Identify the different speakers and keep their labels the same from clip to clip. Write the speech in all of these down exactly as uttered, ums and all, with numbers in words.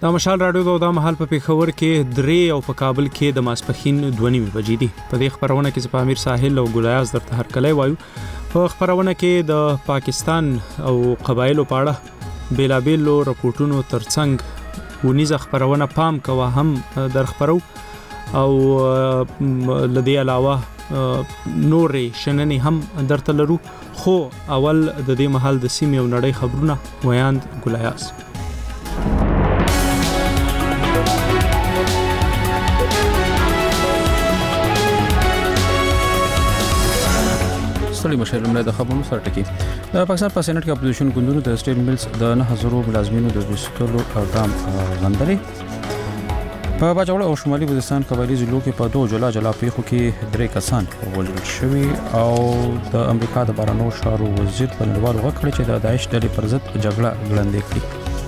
Speaker 1: د مشال راډیو د مهال په پیښور کې درې او په کابل کې د ماسپښین دوه نیمې بجې دي. په دې خبرونه کې په امیر ساحل او ګلایاز درته هرکلی وایو. په خبرونه کې د پاکستان او قبایلو په اړه بیلابیلو رپورټونو ترڅنګ ونیزه خبرونه پام کوه هم در خبرو او لدې علاوه نورې شننې هم درته لرو. خو اول د دې مهال د سیمې او نړۍ خبرونه ویاند ګلایاز.
Speaker 2: سړي مشر لمړی د خبرونو سره ټکی. د پاکستان په سېنات کې اپوزیشن ګوندونو د سټیل میلز د نه هزارو ملازمینو د ویستلو اقدام غندلې. په باجوړ او شمالي وزیرستان قبایلی ضلعو کې په دوه جلا جلا پیښو کې درې کسان وژل شوي او د امریکا د بهرنیو چارو وزیر په نړیوال غږ کړی چې د داعش ډلې پر ضد جګړه ګړندۍ کړي.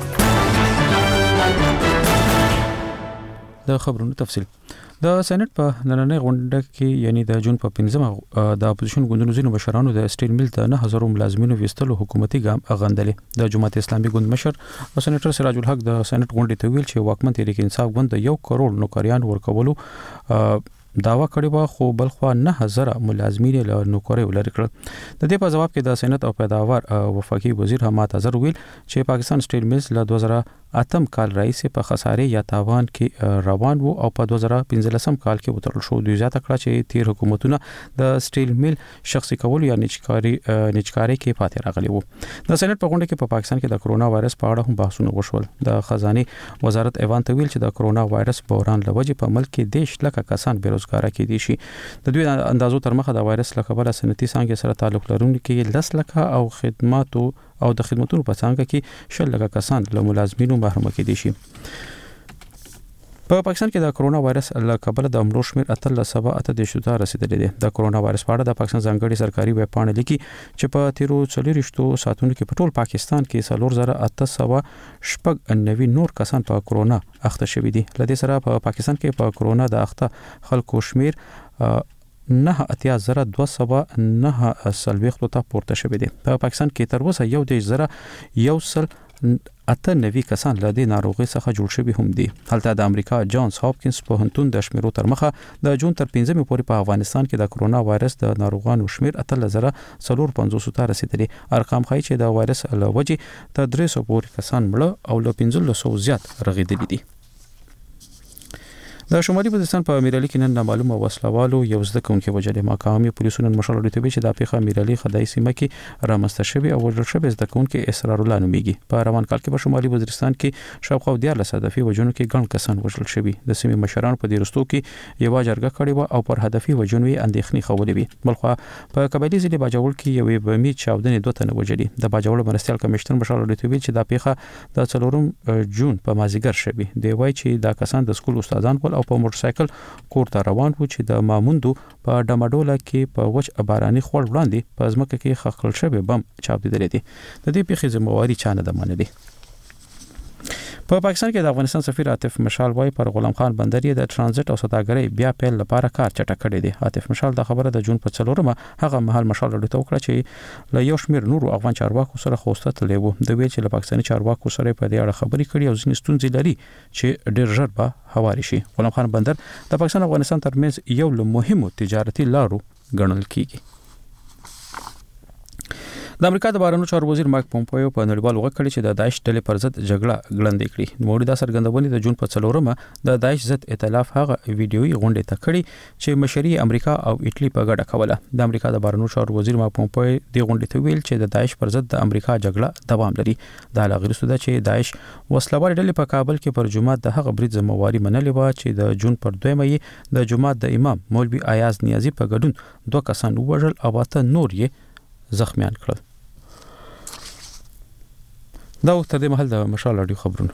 Speaker 2: د خبرونو تفصیل. د سېنات په نننۍ غونډه کې یعنی د جون په پنځمه د اپوزیشن ګوندونو ځینو مشرانو د سټیل میل د نه هزارو ملازمینو ویستلو حکومتي ګام غندلې. د جماعت اسلامي ګوند مشر او سېنیټر سراج الحق د سېنات غونډې ته ویل چې واکمن تحریک انصاف ګوند یو کروڑ نوکریان ورکولو داوا کړی و خو بلخوا نه هزاره ملازمین له نوکری ولر کړ. د دې په جواب کې د سېنات او پیداوار وفاقي وزیر حماد اظهر ویل چې پاکستان سټیل میلز له دوه زره اتم کال راځي په خسارې یا تاوان کې روان وو او په دوه زره پنځلسم کال کې وترل شو. دوی زیاته کړه چې تیر حکومتونه د سټیل میل شخصي کول یا نچکاري نچکاري کې پاتې راغلي وو. د سېنات په غونډه کې په پاکستان کې د کرونا وایرس په اړه هم بحثونه وشول. د خزانه وزارت ایوان ته ویل چې د کرونا وایرس بحران لوجه په ملک کې دیش لکه کسان بیروزګار کې دي شي. د دوی اندازو تر مخه د وایرس له کبله صنعتي څانګې سره تعلق لرونکي لس لکه او خدماتو او د خدماتو په څنګه کې شل لکه کسان له ملازمینو محروم کېدي شي. په پاکستان کې د کرونا وایرس له کبله د مړو شمېر اتلس سوه اته دېرش ته رسیدلی دی. د کرونا وایرس په اړه د پاکستان ځانګړي سرکاري ویب پاڼه لیکي چې په تیرو څلوېښتو ساعتونو کې په ټول پاکستان کې څلور زره اته سوه شپږ نوي نور کسان په کرونا اخته شوي دي. له دې سره په پاکستان کې په کرونا د اخته خلکو شمېر نه اتیا زره دوه سوه نه څلوېښت ته پورته شوی دی. په پاکستان کې تر اوسه یو دېرش زره یو سل اته نوي کسان له دې ناروغۍ څخه جوړ شوي هم دي. هلته د امریکا جانز هاپکینز پوهنتون د شمیرو تر مخه د جون تر پنځمې پورې په افغانستان کې د کرونا وایرس د ناروغانو شمیر اتلس زره څلور پنځوس ته رسیدلی. ارقام ښایي چې د وایرس له وجې تر درې سوه پورې کسان مړه او له پنځلس سوه زیات رغېدلي دي. د شمالي وزیرستان په امیرعلي کې نن نامعلومه وسلوالو یو زده کوونکی وژل. مقامي پولیسو نن مشال اړیته وی چې د پیښه امیرعلي خدای سیمه کې رامنځته شوی او وژل شوی زده کوونکی اسرار الله نومیږي. په روان کال کې په شمالي وزیرستان کې شاوخوا دیارلس هدفي وژنو کې ګڼ کسان وژل شوي. د سیمې مشرانو په دې رستو کې یو جرګه کړې و او پر هدفي وژنو یې اندېښنې خولې وي. بلخوا په قبایلی ضلع باجوړ کې یو بمي چاودنې دوه تنه وژلي. د باجوړ مرستيال کمشنر مشال اړیته وی چې د پیښه د څلورم جون په مازیګر شوی. دی وایي چې دا کسان د سکول استادان ول او په موټر سایکل کور ته روان وو چې د ماموندو په ډماډوله کې په وچ باراني خوړ وړاندې په ځمکه کې خښل شوی بم چاودېدلی دی. د دې پیښې ذمہواري چا نه ده منلې. په پاکستان کې د افغانستان سفیر عاطف مشال وايي پر غلام خان بندر د ترانزیت او سوداګرۍ بیا پیل لپاره کار چټک کړی دی. عاطف مشال د خبره د جون په څلورمه هغه مهال مشال ورته وکړه چې له یو شمېر نورو افغان چارواکو سره خوسته تللی وو. د ویل چې له پاکستاني چارواکو سره په دې اړه خبرې کړي او ځینې ستونزې لري چې ډېر ژر به هواري شي. غلام خان بندر د پاکستان او افغانستان ترمنځ یو له مهمو تجارتي لارو ګڼل کیږي. د امریکا د بهرنیو چارو وزیر مایک پومپیو په نړیوال غږ کړی چې د داعش ډلې پر ضد جګړه ګړندۍ کړي. نوموړي دا څرګندونه د جون په څلورمه د داعش ضد ائتلاف هغه ویډیويي غونډه ته کړی چې مشري امریکا او ایټلی په ګډه کوله. د امریکا د بهرنیو چارو وزیر مایک پومپیو د غونډې ته ویل چې د داعش پر ضد د امریکا جګړه دوام لري. دا لا غیر څه چې داعش وسلوال ډلې په کابل کې پر جمعه د هغه برید ذمہواري منلې و چې د جون پر دویمه یې د جمعه د امام مولوي ایاز نیازي په ګډون دوه کسان وژل او اته نور یې زخمیان کړل. دا تر دې مهال د مشال رادیو خبرونه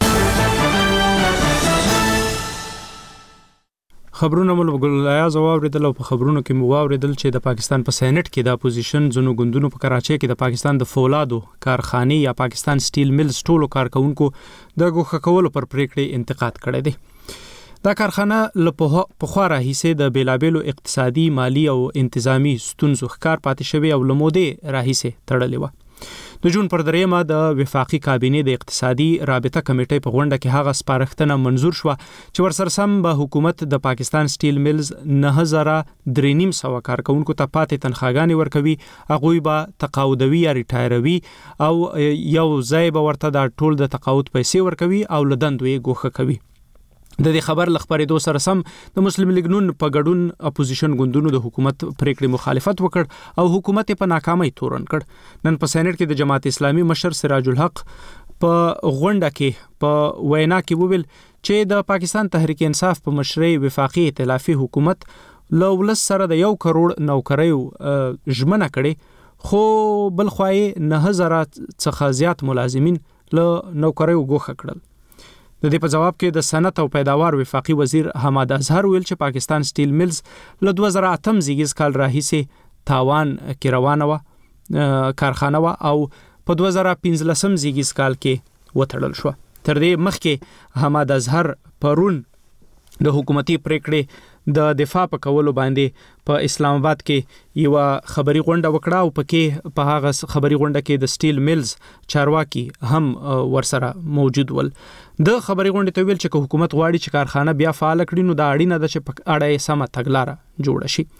Speaker 1: خبرونه مول ګلایاز واوریدل او په خبرونو کې مو واوریدل چې د پاکستان په سېنات کې د اپوزیشن ځنو ګوندونو په کراچۍ کې د پاکستان د فولادو کارخانه یا پاکستان سټیل میلز ټولو کارکونکو د ګوښه کولو پر پریکړې انتقاد کړی دی. دا کارخانه له پخوا راهیسې د بیلابیلو اقتصادي، مالی او انتظامی ستونزو ښکار پاتې شوی او لموده راهیسې تړلې و. د جون پر دریمه د وفاقي کابینې د اقتصادي رابطه کمیټې په غونډه کې هغه سپارښتنه منزور شو چې ورسره سم به حکومت د پاکستان سټیل ملز نه هزار درې نیم سو کارکونکو ته پاتې تنخواګانې ورکوي، هغوی به تقاعدوي یا ریټایروي او یو ځای به ورته د ټول د تقاعد پیسې ورکوي او له دندو یې ګوښه کوي. د دې خبر لخبرېدو سره سم د مسلم لیگ نون په ګډون اپوزیشن ګوندونو د حکومت پریکړې مخالفت وکړ او حکومت په ناکامۍ تورن کړ. نن په سېنات کې د جماعت اسلامي مشر سراج الحق په غونډه کې په وینا کې وویل چې د پاکستان تحریک انصاف په مشرۍ وفاقي ائتلافي حکومت له ولس سره د یو کروڑ نوکریو ژمنه کړې، خو بل خوای نه هزار څخه زیات ملازمین له نوکریو ګوښه کړل. د دې په جواب کې د صنعت او پیداوار وفاقي وزیر حماد اظهر ویل چې پاکستان سټیل ملز له دوه زره اتم زیږیز کال راهیسې تاوان کې روانه و کارخانه و او په دوه زره پنځلسم زیږیز کال کې وتړل شو. تر دې مخکې حماد اظهر پرون د حکومتي پریکړې د دفاع په کولو باندې په اسلام آباد کې یو خبري غونډه وکړه او پکې په هغه خبري غونډه کې د سټیل ملز چارواکي هم ورسره موجود ول. د خبري غونډې ته ویل چې حکومت غواړي چې کارخانه بیا فعال کړي نو دا اړینه ده چې په اړه سمه تګلاره جوړه شي.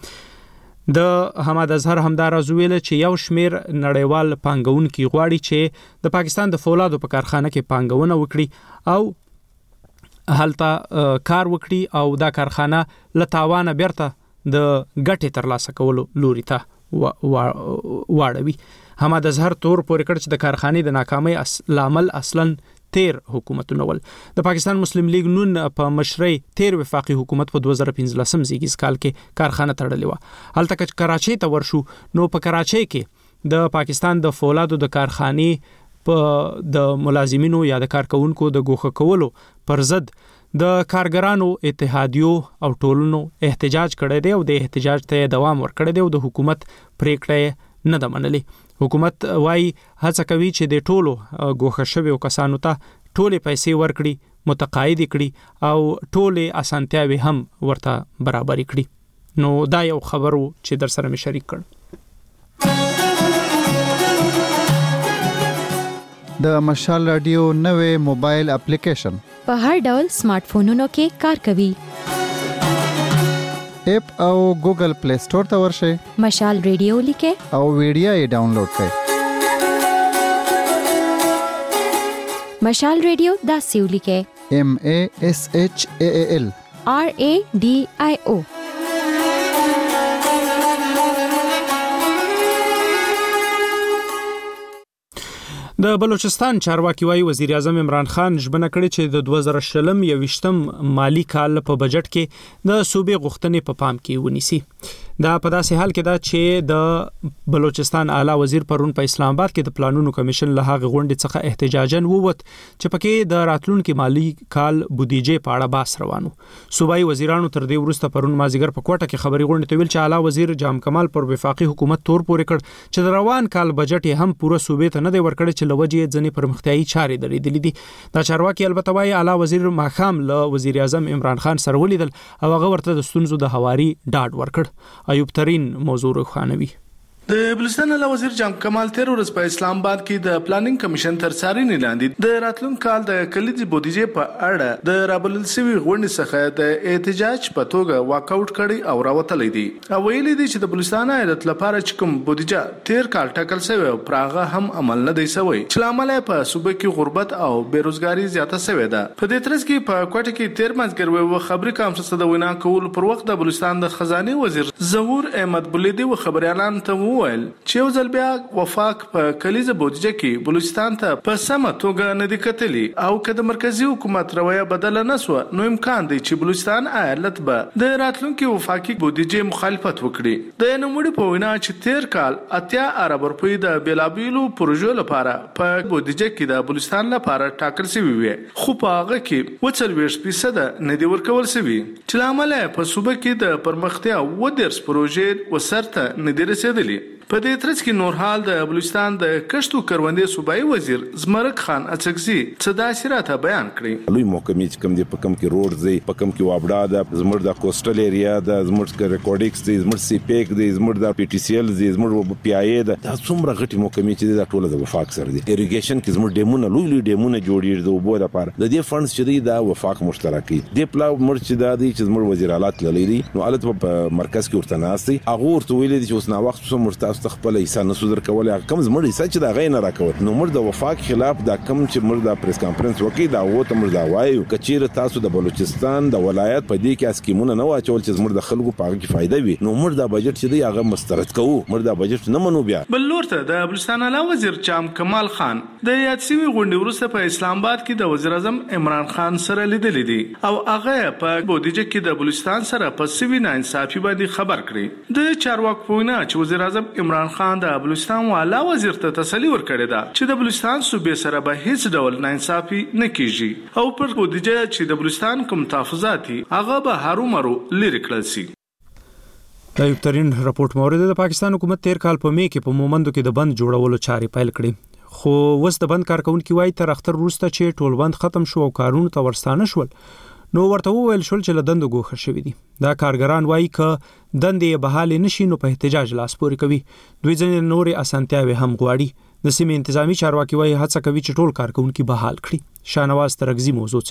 Speaker 1: د حماد اظهر همدار ویل چې یو شمیر نړیوال پانګونکي غواړي چې د پاکستان د فولادو په کارخانه کې پانګونه وکړي او هلته کار وکړي او دا کارخانه له تاوانه بیرته د ګټې ترلاسه کولو لوري ته واړوي. حماد اظهر تور پورې کړ چې د کارخانې د ناکامۍ لامل اصلاً تیر حکومتونه ول. د پاکستان مسلم لیگ نون په مشرۍ تیر وفاقي حکومت په دوه زره پنځلسم زیږیز کال کې کارخانه تړلې و. هلته که کراچۍ ته ورشو نو په کراچۍ کې د پاکستان د فولادو د کارخانې په د ملازمینو یا د کارکونکو د ګوښه کولو پر ضد د کارګرانو اتحادیو او ټولنو احتجاج کړی دی او د احتجاج ته دوام ورکړی دی او د حکومت پریکړه نه ده منلې. حکومت وايي هڅه کوي چې د ټولو ګوښه شویو کسانو ته ټولې پیسې ورکړي، متقاعد کړي او ټولې اسانتیاوي هم ورته برابر کړي. نو دا یو خبرو چې در سره مې شریک کړ.
Speaker 3: د مشال رادیو نوې موبایل اپلیکیشن
Speaker 4: په هر ډول سمارټ فونونو کې کار کوي.
Speaker 3: اپ او ګوګل پلی سٹور ته ورشئ،
Speaker 4: مشال رادیو لیکئ
Speaker 3: او ویډیو یې ډاونلوډ کړئ.
Speaker 4: مشال رادیو داسې ولیکئ:
Speaker 3: M A S H A A L
Speaker 4: R A D I O.
Speaker 1: د بلوچستان چارواکي وايي وزیر اعظم عمران خان ژمنه کړې چې د دوه زره شلم یویشتم مالی کال په بجټ کې د صوبې غوښتنې په پام کې ونیسي. دا په داسې حال کې ده چې د بلوچستان اعلی وزیر پرون په اسلام آباد کې د پلانونو کمیشن له هغه غونډې څخه احتجاجاً ووت چې پکې د راتلونکي مالی کال بودیجې په اړه بحث روانو. صوبایي وزیرانو تر دې وروسته پرون مازیګر په کوټه کې خبري غونډې ته ویل چې اعلی وزیر جام کمال پر وفاقي حکومت تور پورې کړ چې د روان کال بجټ هم پوره صوبې ته نه دی ورکړی چې لوجې ځنې پرمختیايي چارې درېدلې دي. دا چارواکي البته وايي اعلی وزیر ماخام له وزیر اعظم عمران خان سره ولیدل او هغه ورته د ستونزو د هواري ډاډ ورکړ. ایوب ترين موضوع روښانوي.
Speaker 5: د بلوچستان اعلی وزیر جام کمال تیر ورځ په اسلام آباد کې د پلانینګ کمیشن تر څارنې لاندې د راتلونکي کال د کلیدي بودیجې په اړه د رابلل شوی غونډې څخه د احتجاج په توګه واک اوټ کړي او راوتلې دي. او ویلي دي چې د بلوچستان ایالت لپاره چې کوم بودیجه تیر کال ټاکل شوی او پراغه هم عمل نه دی شوی چې لامل په صوبې کې غربت او بیروزګاری زیاته شوې ده. په دې ترڅ کې په کوټه کې تیر مازګر و خبري کانفرنس د وینا کول پر وخت د بلوچستان د خزانه وزیر ظهور احمد بلیدي و خبريالان ته وویل چې یو ځل بیا وفاق په کلیزه بودیجه کې بلوچستان ته په سمه توګه نه دی کتلی او که د مرکزی حکومت رویه بدله نه سوه نو امکان دی چې بلوچستان ایالت به د راتلونکي وفاقي بودیجې مخالفت وکړي. د نوموړي په وینا چې تیر کال اتیا ارب روپۍ د بیلابیلو پروژو لپاره په بودیجه کې د بلوچستان لپاره ټاکل شوی وي خو په هغه کې اووه څلوېښت فیصده نه دی ورکول شوي چې له امله په صوبه کې د پرمختیا اووه دېرش پروژې وسرته نه دي رسېدلي. په دې ترڅ کې نور حال د بلوچستان د کشت او کروندې صوبایي وزیر زمرک خان اڅکزي څه داسې بیان کړی.
Speaker 6: لوی محکمې چې کوم دی په کوم کې روډ دی په کوم کې وابډا ده زموږ د کوسټل ایریا ده زموږ ریکورډکس دی زموږ سی پیک دی زموږ د پی ټی سی ال دی زموږ پی آی ای ده دا څومره غټي محکمې چې دا ټول د وفاق سره دي. اریګیشن کې زموږ ډیمونه لوی لوی ډیمونه جوړیږي د اوبو لپاره د دې فندز چې دی دا وفاق مشترکي دی پلا مرچ دا دی چې زموږ وزیر اعلی لري دي نو البته په مرکز کې ورته ناستي هغه ورته ویل دي چې اوس نا وخت څو مرتاس خپل حصہ نه صدر کول کم زموږ حصہ چې دا غي نه راکول نو موږ د وفاق خلاف دا کم چې موږ د پریس کانفرنس وکړي دا وته موږ دا وایو کچېره تاسو د بلوچستان د ولایت په دې کې اسکیمونه نه واچول چې زموږ د خلکو په هغه کې فائدہ وي نو موږ دا بجټ چې دی هغه مسترد کوو موږ دا بجټ نه منو. بیا
Speaker 5: بل لورته د بلوچستان اعلی وزیر چام کمال خان د یاد سوي غونډې وروسته په اسلام آباد کې د وزیر اعظم عمران خان سره لیدلې دي او هغه په بودیجه کې د بلوچستان سره په سوي ناانصافي باندې خبر کړی. د چارواکو په وینا چې وزیر اعظم عمران خان د بلوچستان والا وزیر ته تسلی ورکړې ده چې د بلوچستان صوبې سره به هیڅ ډول ناانصافي نه کیږي او پر بودیجه چې د بلوچستان کوم تحفظات هغه به هرومرو لري کړل شي.
Speaker 1: د یو ترين راپورټ مورید د پاکستان حکومت تیر کال په می کې په مومندو کې د بند جوړولو چارې پیل کړې خو وس د بند کارکونکو وایي تر اختر وروسته چې ټول بند ختم شو او کارونه ته ورستانه شول نو ورته وویل شول چې لدند ګوښه شوی دي. دا کارګران وایي ک دندې بحال نشي نو په احتجاج لاس پورې کوي. دوی ځنې نورې اسانتیاوي هم غواړي. د سیمې انتظامی چارواکي وایي هڅه کوي چې ټول کارکونکو بحال کړي. شانواز ترغزي موضوع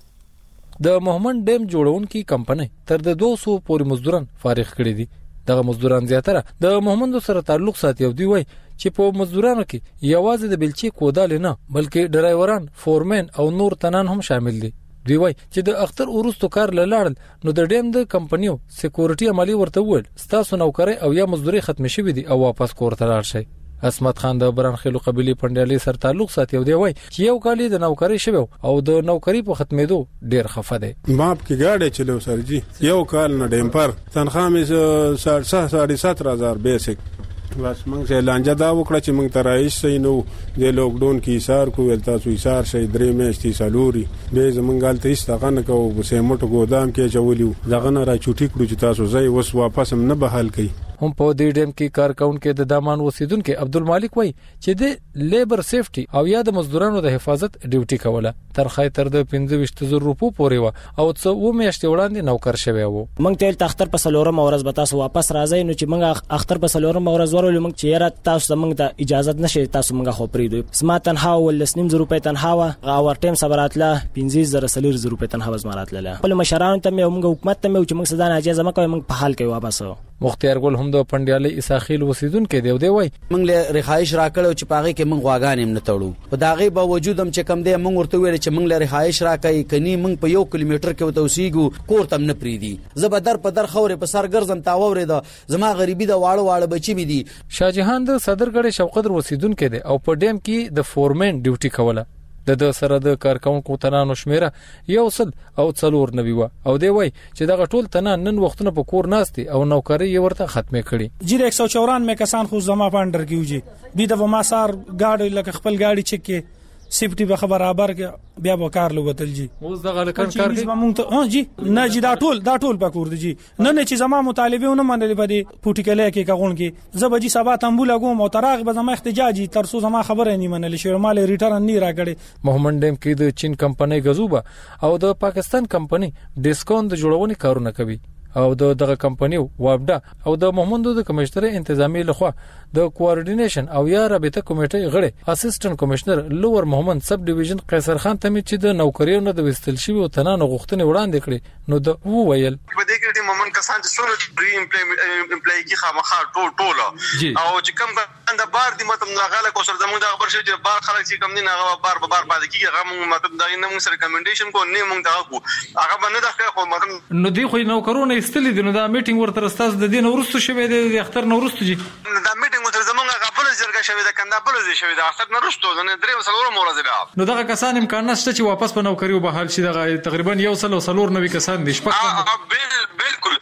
Speaker 1: څېړلې.
Speaker 7: د مومند ډیم جوړونکي کمپنۍ تر د دوه سوه پورې مزدوران فارغ کړي دي. دغه مزدوران زیاتره د مومندو سره تعلق ساتي او دوی وایي چې په مزدورانو کې یوازې د بلچي کودال نه بلکې ډرایوران فورمن او نور تنان هم شامل دي. دوی وایي چې د اختر ورستو کار لاړل نو د ډیم د کمپنیو سکیورټي عملی ورته وویل ستاسو نوکری او یا مزدوري ختم شوی دي او واپس کور ته لاړ شئ. اسمت خان د برانخیلو قبيله پندیالي سره تعلق ساتي او دی وای چې یو کال د نوکری شوی او د نوکری په ختمېدو ډیر خفه دی.
Speaker 8: ماپ کې گاډي چلو سر جی یو کال نه ډیمپر تنخواه مې ساڑھے سات ہزار بیسک بس موږ چې لانجه دا وکړه چې موږ ترایش سي نو د لوک ډاون کې ایثار کو ول تاسو ایثار شي درې میاشتې سالوري به زمونږ غلطي ستغه نه کوو په سیمټ ګودام کې چولیو دغه نه را چوټی کړو چې تاسو ځای وس واپس هم نه بحال کړي.
Speaker 7: هم په دې ډیم کې کارکونکو د دامان اوسیدونکو عبدالمالک وای چې د لیبر سیفټي او یا د مزدورانو د حفاظت ډیوټي کوله تر خای تر د پنځه ویشت زره روپو پورې و او څو و میاشتې وړاندې نوکر شوی وو.
Speaker 9: موږ ته تختر په سلورم ورځ به تاسو واپس راځي نو چې موږ اختر په سلورم ورځ ورول موږ چې را تاسو موږ ته اجازه نشي تاسو موږ خو پریدو سما تنها ولسنیم زره روپے تنها او ور ټیم صبراتله پنځه زره سلور زره روپے تنها زماراتله خپل مشران ته موږ حکومت ته چې موږ سزا نه اجازه مکوې موږ په حال کې واپس.
Speaker 7: مختیار ګل هم د پندیالي اساخیل وسیدونکو دی دی وای
Speaker 10: موږ له رخایش راکړو چې پاغه کې موږ غواګان هم نه تړو په داغه باوجود هم چې کم دی موږ ورته ویل چې موږ له رخایش راکې کني موږ په یو کیلومتر کې وتوسیګو کور تم نه پریدي زبدر په در خورې په سر ګرځم تاوورې ده زما غریبي د واړو واړو بچی می دي.
Speaker 7: شاهجهان د صدرګړې شوقدر وسیدونکو دی او په ډیم کې د فورمن ډیوټي کوله د د سره د کارکونکو تنانو شمیره یو سل او څلور نوي و او دی وای چې دغه ټول تنان نن وختونه په کور ناستي او نوکری یې ورته ختمه کړي.
Speaker 11: جی ایک سو چورانوے کسان خو زما پاندر کیږي بي د ما سار گاډي لکه خپل گاډي چک کې سیفټي به برابر کې بیا به کار لوګتل جی
Speaker 7: اوس دغه لکان کار کوي
Speaker 11: مونږ ته ها جی نه جی دا ټول دا ټول پکور دي جی نه نه چې زما مطالبه ونه منلې پدې پوټیکلې کې کاغون کې زبجی سبا تنبول غوم او تراغ به زما احتجاجي ترسو زما خبره نه منلې شو مال ریټرن نه راکړي.
Speaker 7: محمد ډیم کې د چین کمپنۍ غزوبه او د پاکستان کمپنۍ ډیسکون د جوړونې کارونه کوي او د دغه کمپنیو وابډا او د محمدو د کمشنر انتظامی لخوا د کوارډینیشن او یا رابطه کمیټې غړي اسسټنټ کمشنر لوور محمد سب ډیویژن قیصر خان ته چې د نوکریو نه د وستل شوی او تنانو غوښتنې وړاندې کړي نو د وو ویل
Speaker 12: په دې کې د محمد کسان چې سونه ری امپلای کی خامخا ټول ټول او چې کوم د بار دی متم غاله کو سره زموږ د خبر شي چې بار خلک چې کم دي نه بار بار پاتې کیږي هغه مطلب دا نه موږ سره ریکمنډیشن کو نه موږ دا کو هغه باندې دا خو مطلب
Speaker 7: نو دی خو نوکرونه استل دي نو دا میټینګ ورته استاد د دین ورستو شوی د اختر نو ورستو جی
Speaker 12: دا میټینګ ورته زمونږ غفله جرګه شوی د کنده بل زی شوی د اختر نو ورستو نه درې وسلور مورز بیا
Speaker 7: نو دغه کسان امکان نشته چې واپس په نوکری وبحال شي دغه تقریبا یو سل او سلور نوي کسان دي شپږ
Speaker 12: بالکل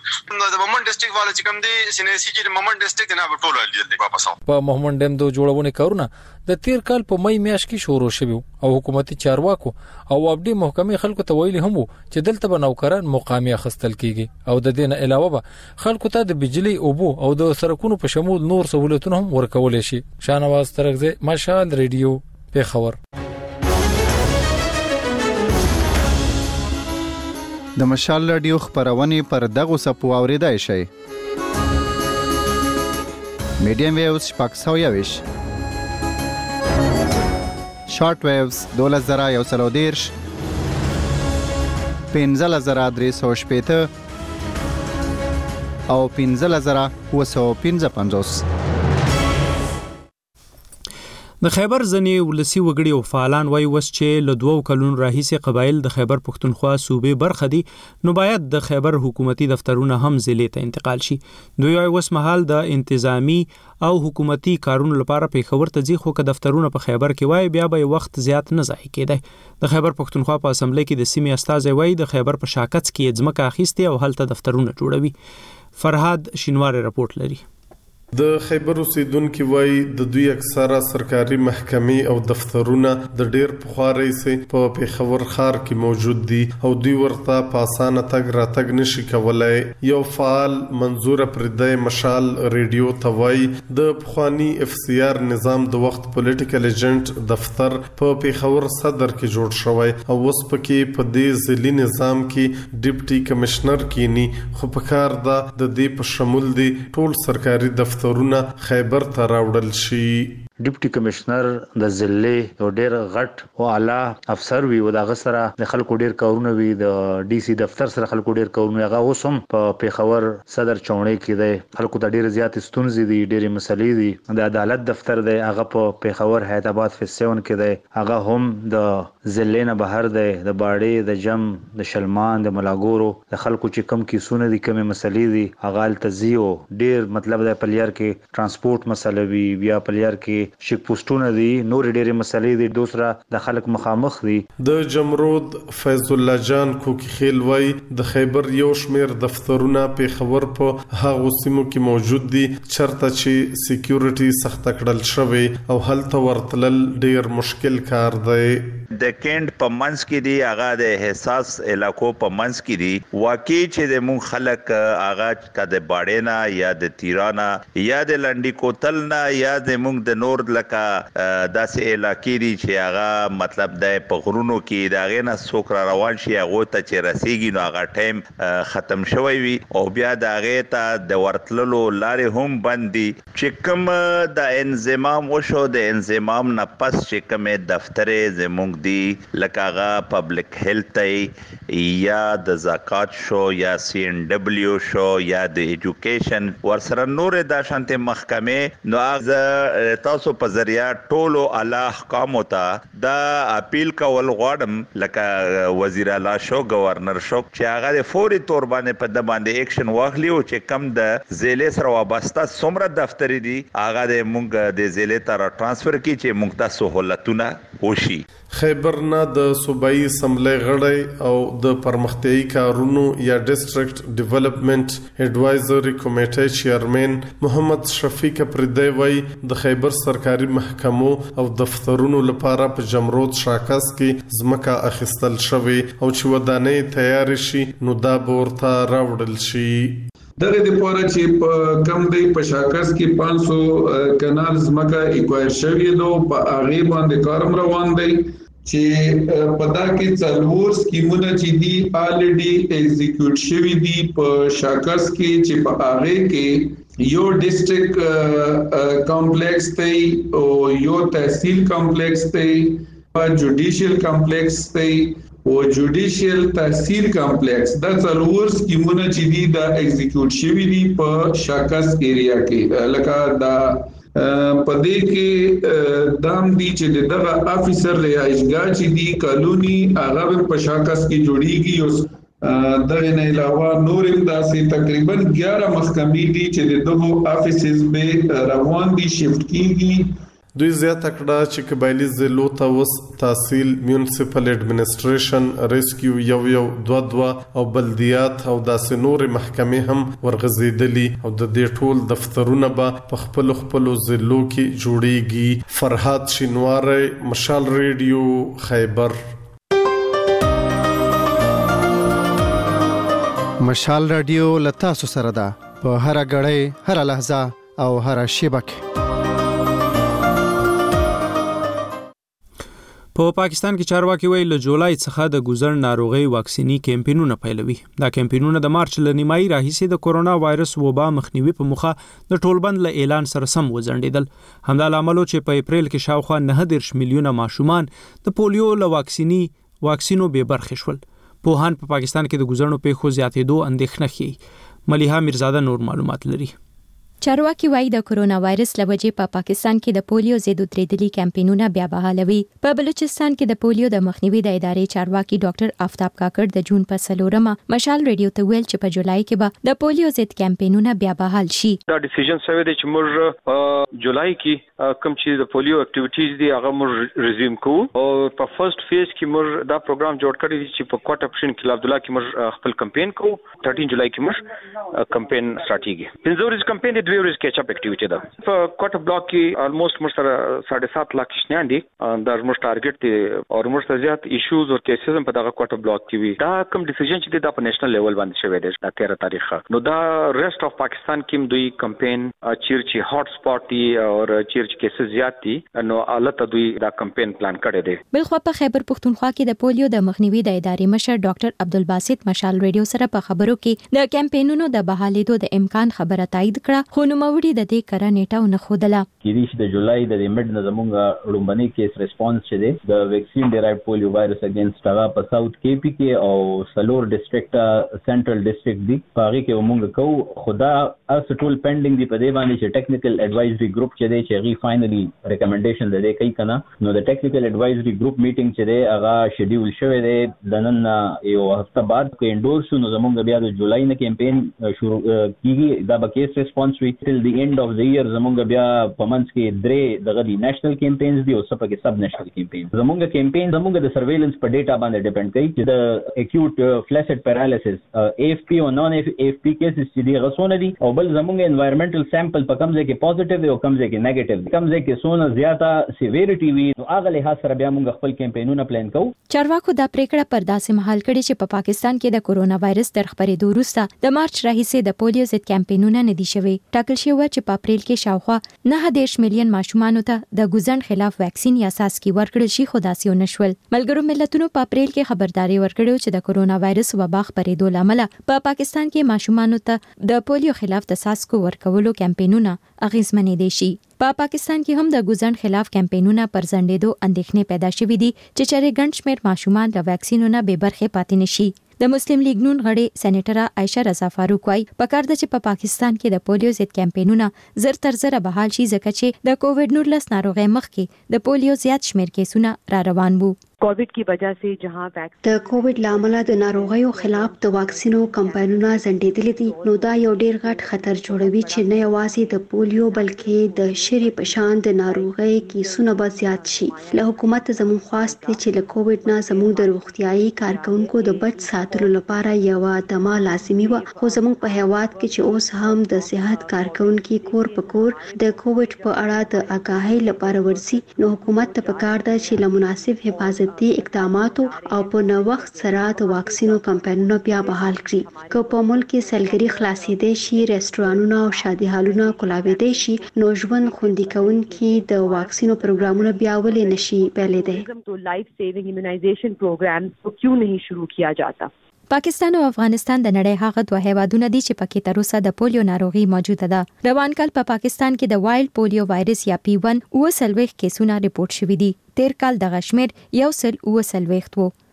Speaker 12: د مومن ډیسټریکټ والا چې کوم دی سینېسي چې مومن ډیسټریکټ نه ټول لیدل واپس
Speaker 7: په مومن ډیم د جوړونې کارونه د تیر کال په مې میاشت کې شروع شوه او حکومتي چارواکو او ابدي محکمې خلکو ته ویلي هم چې دلته به نوکران مقامي اخستل کیږي او د دې نه علاوه به خلکو ته د بجلی اوبو او د سرکونو په شمول نور سہولتونه هم ورکول شي. شانواز ترغزه مشال ریډیو پیښور.
Speaker 3: د مشال رادیو خبرونه پر دغه سپو اوریدای شي. میډیم ویوز شپږ سوه یویش، شارټ ویوز دوله زره یو سل او دیرش، پنځه زره درې سوه شپېته او پنځه زره اووه سوه پنځه پنځوس.
Speaker 1: د خیبر ځنې ولسی وګړي او فعالان وایي وس چې له دوو کلونو راهیسې قبایل د خیبر پښتونخوا صوبې برخه دي نو باید د خیبر حکومتي دفترونه هم ضلع ته انتقال شي. دوی وایي وس مهال د انتظامی او حکومتي کارونو لپاره پیښور ته ځي خو که دفترونه په خیبر کې وای بیا به وخت زیات نه ضایع کېدی. د خیبر پښتونخوا په اسمبلی کې د سیمې استازي وایي د خیبر په شاکڅ کې ځمکه اخیستي او هلته دفترونه جوړوي. فرهاد شینوار رپورټ لري.
Speaker 13: د خیبر اوسیدونکو وایي د دوی اکثره سرکاري محکمې او دفترونه د ډیر پخواري سي په پیښور ښار کې موجود دي او دوی ورته په اسانه تګ راتګ نشي کولای. یو فعال منظور پردای مشال ریډیو توای د پخوانی اف سی آر نظام د وخت پولیټیکل ایجنټ دفتر په پیښور صدر کې جوړ شوی او اوس پکې په دې ځلي نظام کې ډیپټي کمشنر کینی خو په کار دا د دې په شمول دي ټول سرکاري دفتر دفترونه خیبر ته راوړل شي.
Speaker 14: ډیپټي کمشنر د ضلع یو ډیر غټ او اعلی افسر وي او د غسره د خلکو ډیر کارونه وي د ډي سي دفتر سره خلکو ډیر کارونه هغه اوسم په پیښور صدر چونړې کې دی خلکو ته ډیر زیات ستونزې دي ډیر مسلې دي. د عدالت دفتر دی هغه په پیښور حیدرآباد فیسون کې دی هغه هم د ضلع نه بهر دی د باړې د جم د شلمان د ملاګورو د خلکو چې کم کیسونه دي کم مسلې دي هغه التزیو ډیر مطلب د پلیار کې ترانسپورت مسله وي بیا پلیار کې شیک پوسټونه دي نور ډېرې مسلې دي دوسرا د خلک مخامخ دي.
Speaker 13: د جمرود فیض الله جان کوکی خیل وای د خیبر یو شمیر دفترونه پیښور په هغه سیمو کې موجود دي چرته چې سکیورټي سخت کړل شوی او هلته ورتلل ډیر مشکل کار دی.
Speaker 15: د کیند په منځ کې دی هغه د حساس علاقو په منځ کې دی واقعي چې د مون خلک هغه کده باډینا یا د تیرانا یا د لنډی کوتل نه یا د مون د نور لکه داسې علاقې دي چې هغه مطلب د پغرونو کې دا غنه څوک را روان شي هغه ته چې رسیږي نو هغه ټایم ختم شوی وي او بیا دا غه ته د ورتللو لارې هم بندي چې کوم د انضمام وشو د انضمام نه پس چې کوم دفتر زمونږ دی لکه هغه پبلک هیلث یا د زکات شو یا سی ان ډبلیو شو یا د ایجوکیشن ورسره نور د شانته محکمه نو هغه تاسو په ذریعہ ټولو اعلی احکام ته دا اپیل کول غواړم لکه وزیر اعلی شو گورنر شو چې هغه د فوري تور باندې په د باندې اکشن واخلي او چې کم د ضلع سره وابسته څومره دفتر دي هغه د مونږ د ضلع ته ترانسفر کی چې مونږ ته سہولتونه وشي.
Speaker 13: خیبر نه د صوبایي اسمبلی غړی او د پرمختیايي کارونو یا ډیسټریکټ ډیولپمنٹ ایڈوایزري کمیټې چیرمن محمد شفیق پردی وای د خیبر سرکاري محکمو او دفترونو لپاره په جمرود شاکس کې ځمکه اخیستل شوی او چې ودانۍ تیار شي نو دا ورته راوړل شي.
Speaker 16: دغه د پوره چې په کم دی په شاکس کې پانچ سو کانال زمکا ایکوایر شوی دو په هغه باندې کارم روان دی چې په دا کې څلور سکیمونه چې دی الریډي ایگزیکیوټ شوی دی په شاکس کې چې په هغه کې یو ډیسټریکټ کمپلیکس دی او یو تحصیل کمپلیکس دی او جوډیشل کمپلیکس دی او جوډیشل تحصیل کمپلیکس دا څلور سکیمونه چې دي دا ایگزیکیوټ شوی دي په شاکس ایریا کې لکه دا پدې کې دام دي چې دغه افیسر رهایشګاه چې دي کالونی هغه په شاکس کې جوړیږي او دغه نه علاوه نور داسې تقریبا یازده محکمې دي چې دغه افیسز به روان دي شفت کیږي.
Speaker 13: دوی زیاته کړه چې قبایلی ضلعو ته وس تحصیل میونسپل اډمنسټریشن ریسکیو یو یو دوه دوه او بلدیات او داسې نور محکمې هم ورغزیدلی او د دې ټول دفترونه به په خپل خپل ضلعو کې جوړیږي. فرهاد شینواری، مشال ریډیو، خیبر.
Speaker 3: مشال رادیو لتا سو سره ده په هر غړې، هر لحظه او هر شیبه کې.
Speaker 1: په پاکستان کې چارواکي وایي له جولای څخه د ګوزړ ناروغي واکسینی کمپاینونه پیلوي. دا کمپاینونه د مارچ ل نیمایي راهیسې د کورونا وایرس وبا مخنیوي په مخه د ټولبند له اعلان سره سم وځنډیدل. همدا لامل چې په اپریل کې شاوخوا نه دېرش میلیونه ماشومان د پولیو له واکسینی واکسینو به برخه شول. پوهان په پا پاکستان کې د ګوزړو پیښو زیاتېدو اندېښنه ښيي. ملیحه میرزاده نور معلومات لري.
Speaker 4: چارواکي وایي د کرونا وایرس لوجې په پاکستان کې د پولیو ضد درېدلي کمپاینونه بیا بحالوي. په بلوچستان کې د پولیو د مخنیوي د ادارې چارواکي ډاکټر آفتاب کاکړ د جون په څلورمه مشال ریډیو ته ویل چې په جولای کې به د پولیو ضد کمپاینونه بیا بحال شي.
Speaker 17: دا ډیسیژن شوی دی چې موږ په جولای کې کوم چې د پولیو اکټیویټیز دي هغه موږ ریزیوم کوو او په فرست فیز کې موږ دا پروګرام جوړ کړی دی چې په کوټ اپشن کې عبد الله کې موږ خپل کمپاین کوو. تیرټین جولای کې موږ کمپاین سٹارټیږي. پنځه ورځې کمپاین دی، دوه ورځې کیچ اپ اکټیویټی ده. په کوټ بلاک کې الموست موږ سره ساڑھے سات لک شنیان دي. دا موږ ټارګټ دی او موږ ته زیات ایشوز او کیسز په دغه کوټ بلاک کې وي. دا کوم ډیسیژن چې د په نېشنل لیول باندې شوی دی د تیرا تاریخ. نو دا ریسټ اف پاکستان کې دوی کمپاین چیرچی هاټ سپاټ دی او چیرچ کیسز زیات دي نو الته دوی دا کمپاین پلان کړی دی.
Speaker 4: بلخو په خیبر پختونخوا کې د پولیو د مخنیوي د ادارې مشر ډاکټر عبدالباسط مشال ریډیو سره په خبرو کې د کمپاینونو د بحالېدو د امکان خبره تایید کړه، خو نوموړي د دې کره نیټه ونه ښودله.
Speaker 18: کېدای شي د جولای د میډ نه زموږ لومبني کیس ریسپانس چې دی د ویکسین ډیرایوډ پولیو وایرس اگینست هغه په ساوث کې پی کې او سلور ډسټریکټ سنټرل ډسټریکټ دی په هغه کې موږ کوو. خدا اس ټول پینډینګ دی په دې باندې چې ټیکنیکل ایڈوایزري ګروپ چې دی چې هغه فائنلی ریکمنډیشن ده کوي کنه. نو د ټیکنیکل ایڈوایزري ګروپ میټینګ چې دی هغه شیډیول شوی دی د نن یو هفته بعد کې انډورس نو زموږ بیا د جولای نه کمپاین شروع کیږي. دا به کیس ریسپانس وی ټل دی اینډ اف د ایئر. زموږ بیا په منځ کې درې دغه دی نېشنل کمپاینز دی او سپه کې سب نېشنل کمپاین. زموږ کمپاین زموږ د سرویلنس په ډیټا باندې ډیپند کوي چې د اکیوټ فلیشډ پیرالیسس اے اف پی او نان اے اف پی کیسز چې دی غسونه دي او بل زموږ انوایرنمنټل سیمپل په کوم ځای کې پوزټیو دی او کوم ځای کې نیگیټیو. کوم ځای کې سونه زیاته سیویریټي وي نو هغه له سره بیا موږ خپل کمپاینونه پلان کوو.
Speaker 4: چارواکو دا پریکړه پر داسې مهال کړې چې په پا پاکستان کې د کورونا وایرس تر خپرېدو وروسته د مارچ راهیسې د پولیو ضد کمپاینونه نه دي شوي. ټاکل شوی و چې په اپریل کې شاوخوا نه دېرش میلیون ماشومانو ته د ګوزړ خلاف واکسین یا ساسکی ورکړل شي، خو داسې ونه شول. ملګرو ملتونو په اپریل کې خبرداري ورکړې چې د کورونا وایرس وبا خپرېدو لامل په پاکستان کې ماشومانو ته د پولیو خلاف د ساسکو ورکولو کمپاینونه اغیزمنې دي شي. په پا پاکستان کې هم د ګوزړ خلاف کمپاینونه پر ځنډېدو اندېښنې پیدا شوې دي چې چېرې ګڼ شمېر ماشومان له واکسینونو بې برخې پاتې نشي. د مسلم لیگ نون غړي سېنیټره عائشه رضا فاروق وايي پکار د چې په پا پاکستان کې د پولیو ضد کمپاینونه زر تر زر بحال شي ځکه چې د کووډ نولس ناروغۍ مخکې د پولیو زیات شمېر کیسونه را روان وو.
Speaker 19: کووډ کی وجہ سے جہاں
Speaker 20: د کووډ لامل د ناروغیو خلاف د واکسینو کمپاینونه ځنډېدلي دي نو دا یو ډیر غټ خطر جوړوي چې نه یوازې د پولیو بلکې د شری په شان د ناروغۍ کیسونه به زیات شي. له حکومت زموږ خواست دی چې له کووډ نه زموږ د روغتيایي کارکونکو د بچ ساتلو لپاره یو دمه لازمي و، خو زموږ په هیواد کې چې اوس هم د صحت کارکونکو کور په کور د کووډ په اړه د آگاهۍ لپاره ورسي نو حکومت ته پکار ده چې له مناسب حفاظت دي اقداماتو او په نو وخت سره د واکسینو کمپاینونو بیا بحال کړي. که په ملک کې سلګري خلاصېدې شي، ریسټورانونه او شادي هالونه کولاوېدې شي نو ژوند خوندي کوونکي د واکسینو پروګرامونه بیا ولې نشي پیلېدای.
Speaker 19: تو لایف سیوینګ ایمونایزیشن پروګرام کو کیوں نہیں شروع کیا جاتا؟
Speaker 4: پاکستان او افغانستان د نړۍ هغه دوه هیوادونه دي چې پکې تر اوسه د پولیو ناروغي موجوده ده. روان کال په پا پاکستان کې د وایلډ پولیو وایرس یا پی ون اوه سلويخ کیسونه ریپورت شوي دي. تیر کال دغه شمیر یو سل اوه سلويخت وو.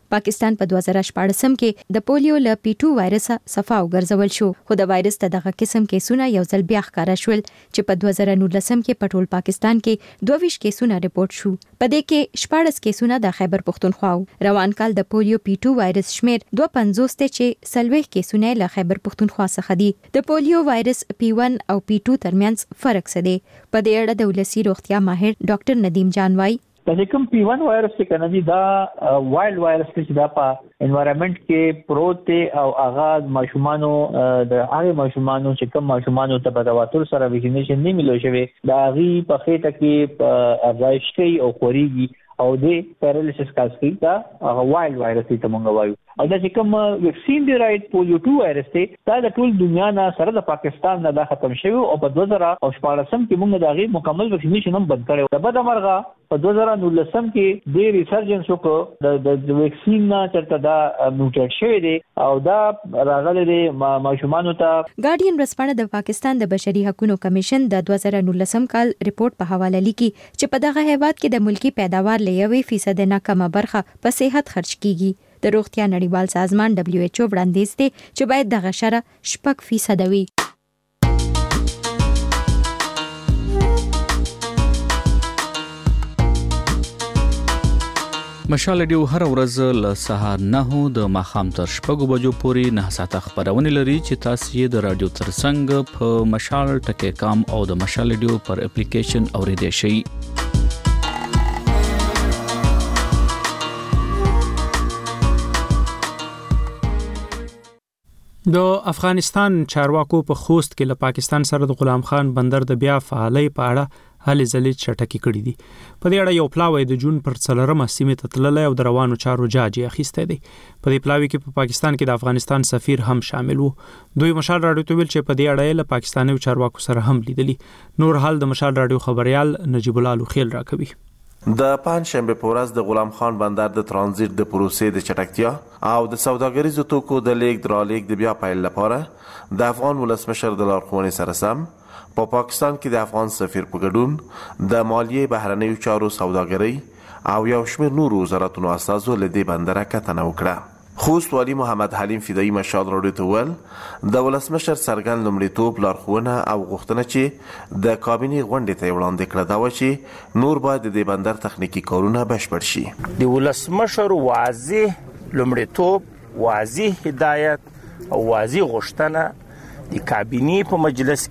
Speaker 4: پاکستان په دوه زره شپږ کې د پولیو له پی ټو وایرس صفا وګرځول شو، خو د وایرس ته دغه قسم کیسونه یو ځل بیا ښکارا شول چې په دوه زره نولس کې په ټول پاکستان کې دوه ویشت کیسونه ریپورت شو. په دې کې شپږ کیسونه د خیبر پښتونخوا. روان کال د پولیو پی ټو وایرس شمیر دوه پنځوس ته چې سلويخ کیسونه له خیبر پښتونخوا څخه دي. د پولیو وایرس پی ون او پی ټو ترمنځ فرق څه دی؟ په دې اړه د ولسی روغتیا ماهر ډاکټر ندیم جان وايي
Speaker 21: چې کوم پی ون وایرس چې کنه دي دا وایلډ وایرس چې دا په انوایرنمنت کې پروت او اغاز ماشومانو د هغه ماشومانو چې کوم ماشومانو ته په تواتر سره ویکسینیشن نه ملو شوی دا غي په خېټه کې افزایش کوي او خوريږي او د پیرالیسس کاسي دا وایلډ وایرس ته مونږ وایو. او دا چې کوم ویکسین دی رائټ پولیو ټو وایرس ته دا د ټول دنیا نه سره د پاکستان نه دا ختم شوی او په دوه زره او شپږ کې موږ د هغه مکمل ویکسینیشن هم بند کړو. د بده مرغه په دوه زره نولس کې د ریسرچنس وکړو د د ویکسین نه چرته دا موټیټ شوی دی او دا راغلی دی ماشومانو ته.
Speaker 4: ګارډین رسپانه د پاکستان د بشري حقوقو کمیشن د دوه زره نولس کال ریپورت په حواله لیکي چې په دغه هیواد کې د ملکی پیداوار له یوې فیصد نه کمه برخه په صحت خرج کیږي. د روغتیا نړیوال سازمان دبليو ایچ او وړاندیز دی چې باید دغه شره شپږ فیصد وي.
Speaker 2: مشال ډیو هر ورځ له سهار نه د ماخام تر شپږ بجو پورې نه ساعته خبرونه لري چې تاسو یې د رادیو ترڅنګ په مشال ټکی کام او د مشال ډیو پر اپلیکیشن اوریدئ شئ.
Speaker 1: د افغانستان چارواکو په خوست کې له پاکستان سره د غلام خان بندر د بیا فعالۍ په اړه هلې ځلې چټکې کړې دي. په دې اړه یو پلاوی د جون پر څلورمه سیمې ته تللی او د روانو چارو جاج یې اخیستی دی. په دې پلاوی کې په پاکستان کې د افغانستان سفیر هم شامل وو. دوی مشال راډیو ته ویل چې په دې اړه له پاکستاني چارواکو سره هم لیدلي. نور حال د مشال راډیو خبريال نجیب الله لوخیل راکوي.
Speaker 22: د پنځشنبه په ورځ د غلام خان بندر د ترانزیت د پروسې د چټکتیا او د سوداګریزو توکو د لیږد رالېږد د بیا پیل لپاره د افغان ولسمشر د لارښوونې سره سم په پاکستان کې د افغان سفیر په ګډون د مالیې بهرنیو چارو سوداګرۍ او یو شمېر نورو وزارتونو استازو له دې بندره کتنه وکړه. خوست والی محمد حلیم فدایی مشال راډیو ته ویل د ولسمشر څرګند لومړیتوب لارښوونه او غوښتنه چې د کابینې غونډې ته وړاندې کړه دا و چې نور باید د بندر تخنیکی کارونه بشپړ شي.
Speaker 23: د ولسمشر واضح لومړیتوب، واضح هدایت او واضح غوښتنه د کابینې په مجلس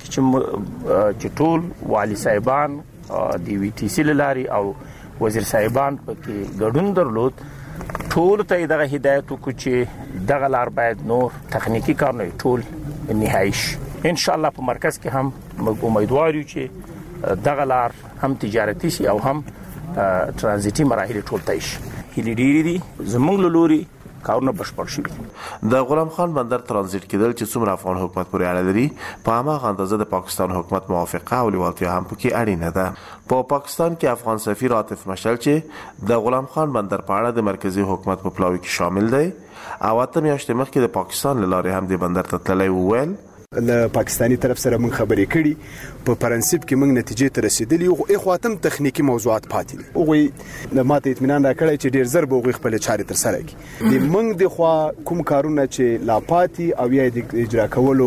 Speaker 23: کې چې ټول والی صاحبان د وی ټی سی لاري او وزیر صاحبان پکې ګډون درلود، ټول ته دغه هدایت وکړو چې دغه لار باید نور تخنیکی کارونه ټول نهایی شي. ان شاء الله په مرکز کې هم موږ امیدوار یو چې دغه لار هم تجارتي شي او هم ترانزیتي مراحل ټول طی شي. هلي ډیری دي زموږ لوري کارونه بشپړ شي.
Speaker 22: د غلام خان بندر ترانزیت کېدل چې څومره افغان حکومت پورې اړه لري په هغه اندازه د پاکستان حکومت موافقه او لیوالتیا هم پکې اړینه ده. په پاکستان کې افغان سفیر عاطف مشعل چې د غلام خان بندر په اړه د مرکزی حکومت په پلاوي کې شامل دی او اته میاشتې مخکې د پاکستان لارې هم د بندر ته تللی وویل
Speaker 24: له پاکستانی طرف سره موږ خبرې کړي په پرنسپ کې موږ نتیجې ته رسیدلی او اخواتم تخنیکی موضوعات پاتې دي او د ماته اطمینان راکړی چې ډیر زر به خپل چارې تر سره کړي. د موږ د خوا کوم کارونه چې لا پاتې او یا د اجرا کولو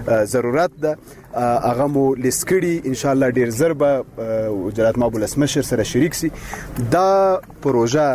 Speaker 24: ضرورت ده هغه مو لیسکړي ان شاء الله ډیر زر به وزارت مابو لسمشر سره شریک سي. دا پروژه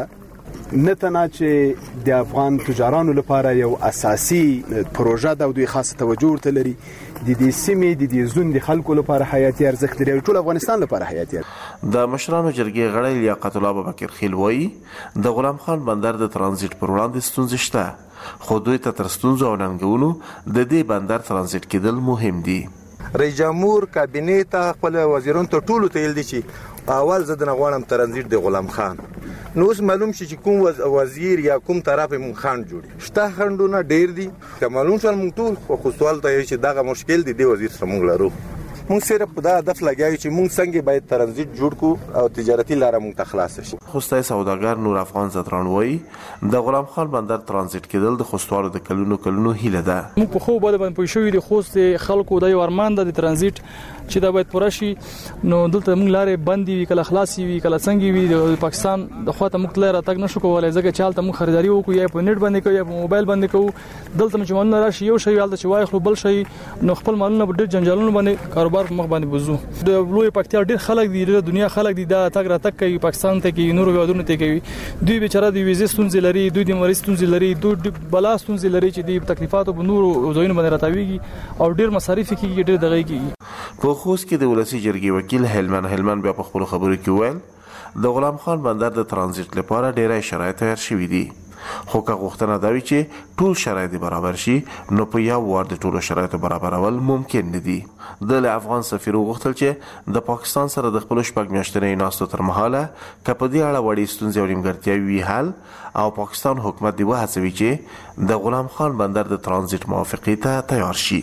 Speaker 24: نتنا چې د افغان تجارانو لپاره یو اساسي پروژه ده او دوی خاصه توجه ورته لري. د دې سیمې د دې زون د خلکو لپاره حیاتي ارزښت لري، ټول افغانستان لپاره حیاتي.
Speaker 22: د مشرانو جرګې غړی لیاقت الله ابوبکر خیل وایي د غلام خان بندر د ترانزیت پر وړاندې ستونزې شته، خو دوی ته تر ستونزو او ننګونو د دې بندر ترانزیت کېدل مهم دي.
Speaker 25: رئیس جمهور کابینې ته خپل وزیرانو ته ټولو ته ویل دي چې اول زه د غواړم ترانزیت د غلام خان نو اوس معلوم شي چې کوم وزیر یا کوم طرف مون خان جوړي شته خندونه ډیر دي که معلوم شول مونږ ټول خو سوال ته چې دغه مشکل دي د وزیر سره مونږ لرو. مونږ صرف په دا هدف لګیاو چې مونږ څنګه باید ترانزیت جوړ کو او تجارتي لار مونږ ته خلاص شي.
Speaker 22: خوستای سوداګر نور افغان زدران وایي د غلام خان بندر ترانزیت کېدل د خوستوالو د کلونو کلونو هیله ده.
Speaker 26: مونږ په خو باندې پوه شو د خوست خلکو د ارمان د ترانزیت
Speaker 5: چې دا باید پوره شي. نو دلته موږ لارې بندي وي کله خلاصي وي کله څنګه وي د پاکستان د خواته موږ لاره تک نشو کولای ځکه چې حالت موږ خریداري وکړو یا په نت باندې کوو یا په موبایل باندې کوو. دلته چې مالونه راشي یو شی حالت چې وای خو بل شي نو خپل مالونه په ډېر جنجالونو باندې کاروبار په مخ باندې بوزو. د لوی پکتیا ډېر خلک دي د دنیا خلک دي دا تک را تک کوي پاکستان ته کې نور هیوادونو ته کوي. دوی بیچاره د ویزې ستونزې لري دوی د مریض ستونزې لري دوی بلا ستونزې لري چې د تکلیفاتو په نور ځایونو باندې راتاويږي او ډېر مصارف کیږي ډېر دغه کیږي.
Speaker 22: په خوست کې د ولسی جرګې وکیل هلمن هلمن بیا په خپل خبرو کې ویل د غلام خان بندر د ترانزیت لپاره ډېرای شرایط تیار شوي دي خو که غوښتنه دا وي چې ټول شرایط برابر شي نو په یو وار د ټولو شرایطو برابرول ممکن نه دي. د افغان سفیر وغوښتل چې د پاکستان سره د خپلو شپږ میاشتنۍ ناستو تر مهاله که په دې اړه وړې ستونزې او نیمګړتیاوې وي حل او پاکستان حکومت دې وهڅوي چې د غلام خان بندر د ترانزیت موافقې ته تیار شي.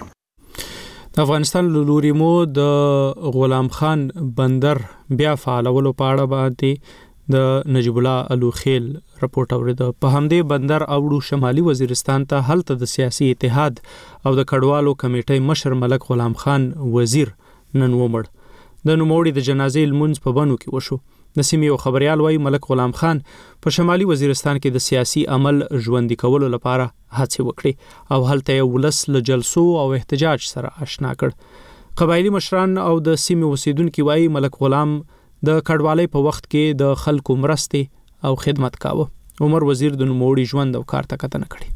Speaker 1: د افغانستان له لوري مو د غلام خان بندر بیا فعالولو په اړه باندې د نجیب الله الوخیل رپورټ اورید. په همدې بندر اوړو شمالي وزیرستان ته هلته د سیاسي اتحاد او د کډوالو کمیټې مشر ملک غلام خان وزیر نن ومړ. د نوموړي د جنازې لمونځ په بنو کې وشو. د سیمې یو خبريال وايي ملک غلام خان په شمالي وزیرستان کې د سیاسي عمل ژوندي کولو لپاره هڅه وکړي او هلته یو ولس له جلسو او احتجاج سره آشنا کړ. قبایلی مشران او د سیمې اوسیدونکو وايي ملک غلام د کډوالۍ په وخت کې د خلکو مرستې او خدمت کاوه. عمر وزیر د نوموړي ژوند او کار ته کتنه کړې.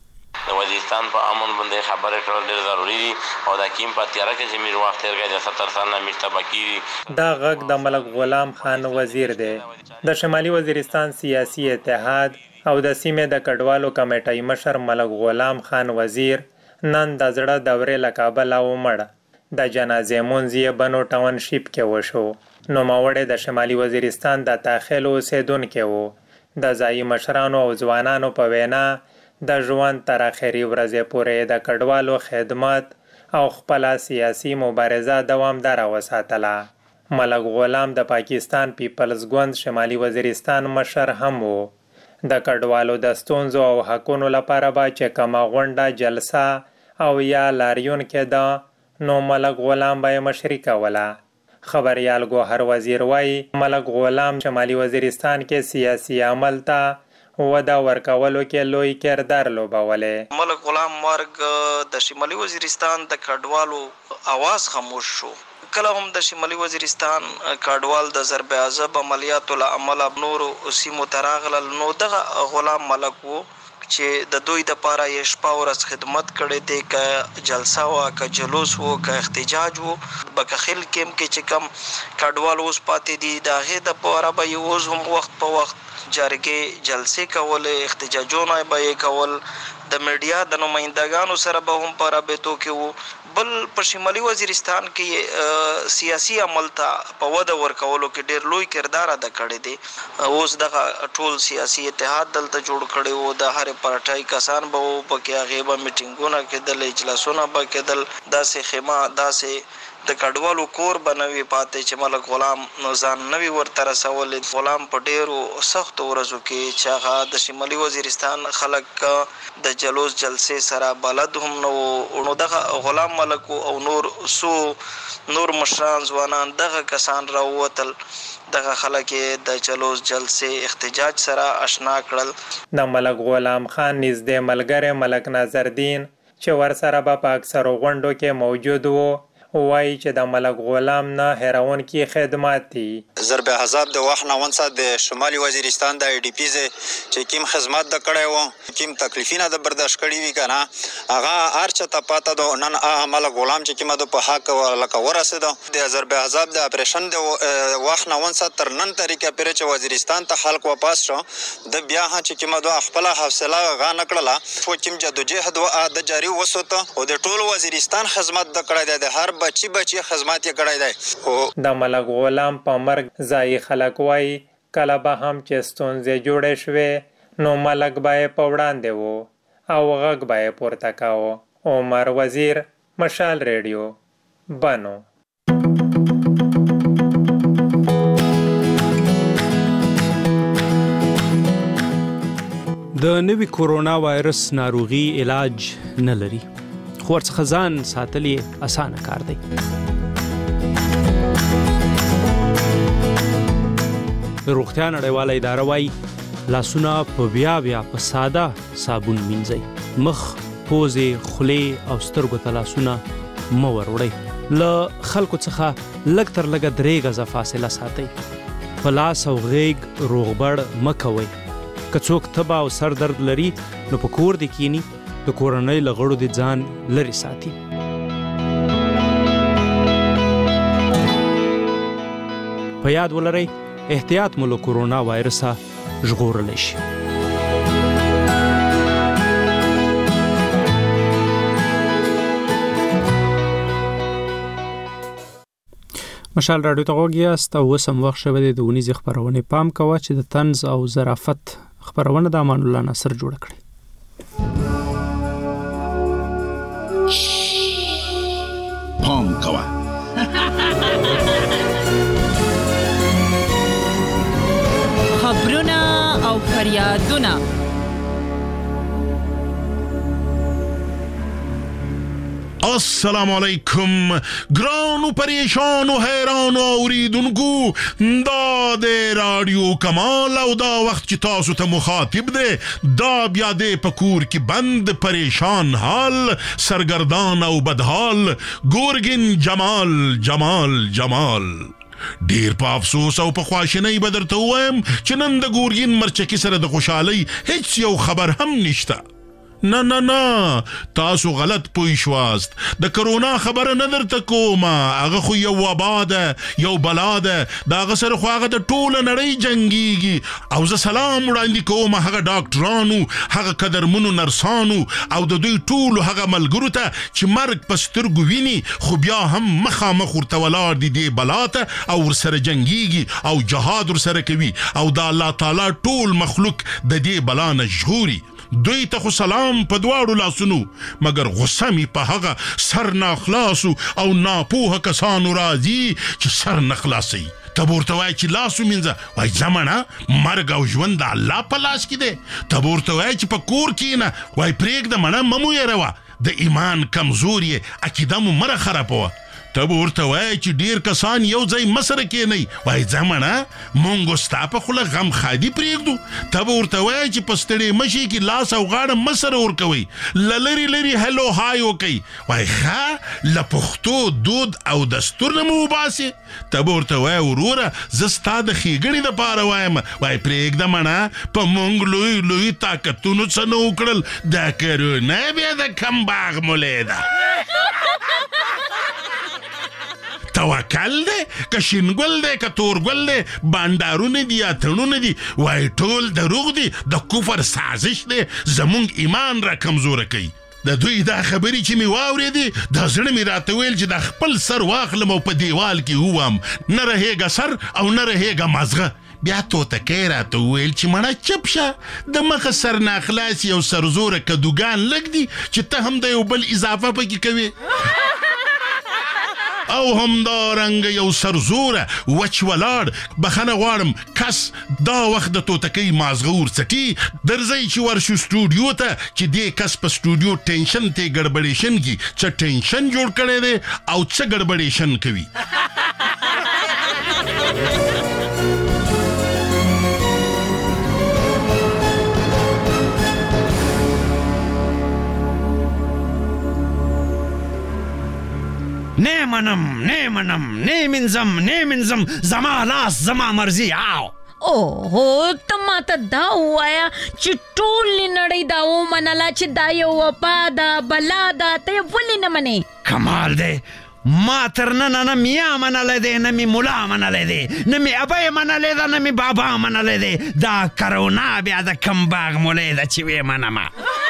Speaker 6: د وزیرستان په امن باندې خبرې کول ډېر ضروری دي او د کیم په تیاره کې چې میر وخت تیرګي د ستر سال نه مشتبکی
Speaker 8: دا غږ د ملک غلام خان وزیر دی. د شمالي وزیرستان سیاسي اتحاد او د سیمې د کډوالو کمیټې مشر ملک غلام خان وزیر نن د زړه دورې له کابل ومړ. د جنازې مونځ یې بنو ټاون شیپ کې وشو. نوموړی د شمالي وزیرستان د تاخیل اوسیدونکی و. د ځایي مشرانو او ځوانانو په وینا د ژوند تر اخري ورځې پورې د کډوالو خدمت او خپل سیاسي مبارزه دوامداره وساتله. ملک غلام د پاکستان پیپلز ګوند شمالي وزیرستان مشر هم و. د کډوالو د ستونزو او حقونو لپاره به چې کومه غونډه جلسه او یا لاریون کې ده نو ملک غلام به مشري کوله. خبریال گوهر وزیر وای ملک غلام شمالي وزیرستان کې سیاسي عمل ته ودا ورکولو کې لوی کردار لوبوله.
Speaker 9: ملک غلام مرګ د شمالي وزیرستان د کډوالو आवाज خاموش شو. کله هم د شمالي وزیرستان کډوال د ضرب عذاب عملیاتو له امله نور سیمو تراغل نو دغه غلام ملک وو چې د دوی د پاره یې شپه ورځ خدمت کړي دي ک جلسه وا ک جلوس وو ک احتجاج وو بکخل کېم کې چې کم کډوال اوس پاتې دي د هغه د پاره به یو هم وخت په وخت جرګې جلسې کول احتجاجونه به کول د میډیا د نمائندګانو سره به هم په رابطو کې وو. بل په شمالي وزیرستان کې سیاسي عمل ته په وده ورکولو کې ډېر لوی کردار ادا کړی دی. اوس دغه ټول سیاسي اتحاد دلته جوړ کړی وو د هر پارټای کسان به وو پکې هغه به میټینګونه کېدل اجلاسونه به کېدل داسې خیمه داسې د کډوالو کور بنوي پاتې چې ملک غلام ځان نوی ورته رسول. غلام په ډېرو سختو ورځو کې چې هغه د شمالي وزیرستان خلک د جلوس جلسې سره بلد هم نو نو دغه غلام ملک او نور سو نور مشران ځوانان دغه کسان راووتل دغه خلک د جلوس جلسې احتجاج سره آشنا کړل.
Speaker 8: د ملک غلام خان نږدې ملګری ملک نظردین چې ورسره به په اکثرو غونډو کې موجود وو وایي چې د ملک غلام نه هیرونکي خدمات دي.
Speaker 10: ضرب عذاب د وخت نه ونڅه د شمالي وزیرستان د ای ډی پیز چې کوم خدمات د کړی وو کوم تکلیفونه د برداشت کړي وي کنه هغه ارچ ته پاته دو نن ملک غلام چې کومه د په حق لکه ورسېدو د ضرب عذاب د اپریشن د وخت نه ونڅه تر نن طریقه پرې چې وزیرستان ته خلک واپس شو د بیا چې کومه د خپل حوصله غا نکړه خو کوم جدوجهد او د جاری وسوته او د ټول وزیرستان خدمات د کړی د هر بچي بچي خدمات یې کړی دی.
Speaker 8: د ملک غلام په مرګ ځای خلک وایي کله به هم چې ستونزې جوړې شوې نو ملک به یې په وړاندې و او غږ به یې پورته کاوه. عمر وزیر مشال ریډیو بنو.
Speaker 1: د نوي کورونا وایرس ناروغي علاج نه لري خو ورڅخه ځان ساتل یې اسانه کار دی. د روغتیا نړیواله اداره وایي لاسونه په بیا بیا په ساده صابون مینځئ. مخ، پوزې، خولې او سترګو ته لاسونه مه وروړئ. له خلکو څخه لږ تر لږه درې غزه فاصله ساتئ. په لاس او غیږ روغبړ مه کوئ. که څوک تبه او سر درد لري نو په کور دې کینی، د کورنۍ له غړو دې ځان لرې ساتي. په یاد ولرئ احتیاط مو له کورونا وایرسه ژغورلی شي. مشال راډیو ته غوږ یاست او اوس هم وخت شوی دی د اونیزې خپرونې. پام کوه چې د طنز او ظرافت خپرونه د امان الله ناصر جوړه کړې.
Speaker 7: پام کوه
Speaker 11: خبرونه او فریادونه
Speaker 7: السلام علیکم ګرانو پریشانو حیرانو اوریدونکو، دا د رادیو کمال او دا وخت چې تاسو ته مخاطب دی، دا بیا د پکور کې بند پریشان حال سرګردان او بدحال ګورګین جمال جمال جمال. ډیر په افسوس او په خواشینۍ به درته ووایم چې نن د ګورګین مرچکي سره د خوشحالۍ هیڅ یو خبر هم نشته. نه نه نه تاسو غلط پوه شواست. د کرونا خبره نه درته کومه، هغه خو یو وبا ده، یو بلا ده، د هغه سره خو هغه د ټوله نړۍ جنګیږي. او زه سلام وړاندې کوم هغه ډاکټرانو، هغه قدرمنو نرسانو او د دوی ټولو هغه ملګرو ته چې مرګ په سترګو ویني خو بیا هم مخامخ ورته ولاړ دي دې بلا ته او ورسره جنګیږي او جهاد ورسره کوي او د الله تعالی ټول مخلوق د دې بلا نه ژغوري. دوی ته خو سلام په دواړو لاسونو، مګر غصه می په هغه سر ناخلاصو او ناپوهه کسانو راځي چې سر نخلاصي. ته ورته وایي چې لاسو مینځه، وایي زمانه مرګ او ژوند د الله په لاس کې دی. ته ورته وایي چې په کور کښېنه، وایي پرېږده مڼه مه مو یېروه، د ایمان کمزور یې، عقیده مو مه راخرابوه. ته ورته وایي چې ډیر کسان یو ځای مه سره کېنئ، وایي ځه مڼه مونږ ستا په خوله غم خادي پرېږدو. ته ورته وایي چې په ستړې مشي کې لاس او غاړه مه سره ورکوئ، له لرې لرې هلو های وکئ، وایي ښه له پښتو دود او دستور نه مو وباسې. ته ورته وایي وروره زه ستا د ښېګڼې دپاره وایم، وایي پرېږده مڼه په مونږ لوی لوی طاقتونو څه نه وکړل، دا کرونا بیا د کم باغ مولی ده. توکل دی که شینګل دی که تورګل دی، بانډارونه دي یا تړونه دي، وایي ټول دروغ دي، د کفر سازش دی، زمونږ ایمان را کمزوره کوي. د دوی دا خبرې چې مې واورېدې دا زړه مې راته ویل چې دا خپل سر واخلم او په دیوال کې ووام، نه رهېږه سر او نه رهېږه مازغه. بیا توتکۍ راته وویل چې مړه چپ شه، د مخه سر ناخلاصي او سرزوره کدوګان لږ دي چې ته هم د یو بل اضافه پکې کوې. او همدارنګه یو سرزوره وچ ولاړ بخنه غواړم کس دا وخت د توتکۍ مازغه ورڅکي درځئ چې ورشو سټوډیو ته چې دې کس په سټوډیو ټینشن ته ګډبډېشن کی چې ټینشن جوړ کړی دی او څه ګډبډېشن کوي.
Speaker 12: نه منم نه منم نه منزم نه منزم زما لاس زما مرضی آو.
Speaker 14: اوه ته ماته دا ووایا چې ټولې نړۍ دا ومنله چې دا یو وبا ده بلا ده، ته یې ولې نه منې؟
Speaker 12: کمال دی ما تر ننه نه میا منلی دی، نه مې ملا منلی دی، نه مې ابی منلی ده، نه مې بابا منلی دی. دا کرونا بیا د کم باغ مولی ده چې ویې منمه.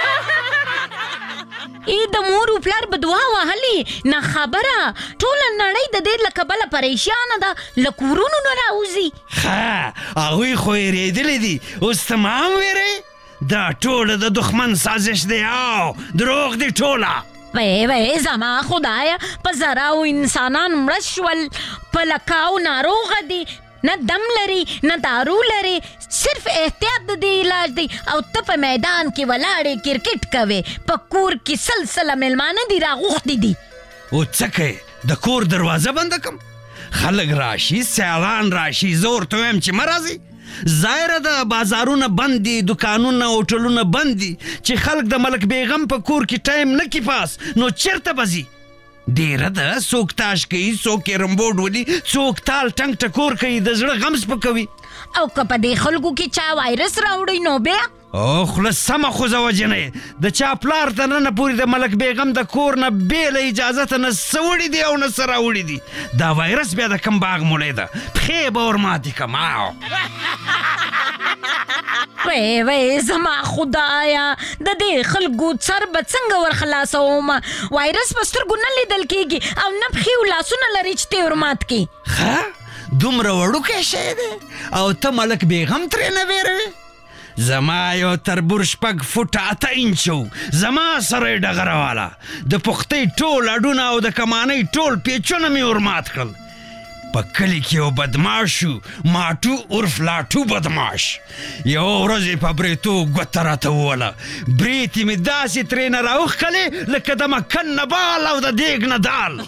Speaker 14: ای د مور و پلار به دعا وهلې نه خبره ټوله نړۍ د دې له کبله پریشانه ده، له کورونو نه راوځي.
Speaker 12: ښه هغوی خو وېرېدلي دي، اوس ته ما هم وېرې؟ دا ټوله د دښمن سازش دی او دروغ دی ټوله.
Speaker 14: وی وی زما خدایه په زراو انسانان مړه شول، په لکاو ناروغه دي، نه دم لري نه دارو لري، صرف احتیاط د دې علاج دی. او ته په میدان کې ولاړې کرکټ کوې، په کور کې سلسله میلمانه دي راغوښتي دي.
Speaker 12: او څه کوې د کور دروازه بنده کم؟ خلک راشي سیالان راشي زه ورته وایم چې مه راځئ، ظاهره د بازارونه بند دي، دکانونه هوټلونه بند دي، چې خلک د ملک بیغم په کور کې ټایم نه کی پاس نو چیرته بځي؟ ډیره ده، څوک تاش کوي، څوک کیرم بورډ ولي، څوک تال ټنګ ټکور کوي، د زړه غم سپکوي.
Speaker 14: او که په دې خلکو کې چا وایرس راوړی نو بیا
Speaker 12: او خوله سمه خوځه وجنې د چا پلار ته ننه پورې د ملک بیغم د کور نه بېله اجازته نه څه وړي دي او نه څه راوړي دي. دا وایرس بیا د کم باغ مولی ده، پښې به ور ماتې کړم.
Speaker 14: وی وی زما خدایا د دې خلکو سر به څنګه ور خلاصوم؟ وایرس په سترګو نه لیدل کېږي او نه پښې او لاسونه لري چې ته ور مات کړي.
Speaker 12: ښه دومره وړوکی شی دی او ته ملک بیغم ترې نه ویروې؟ زما یو تربور شپږ فوټه اته انچو، زما سره یې ډغره واله، د پختۍ ټول اډونه او د کمانۍ ټول پیچونه مې ور مات کړل. په کلي کې یو بدماش شو، ماټو عرف لاټو بدماش. یو ورځ یې په بریتو ګوته راته ووله، بریتې مې داسې ترې نه راوښکلې لکه د مکن نه بال او د دیګ نه دال.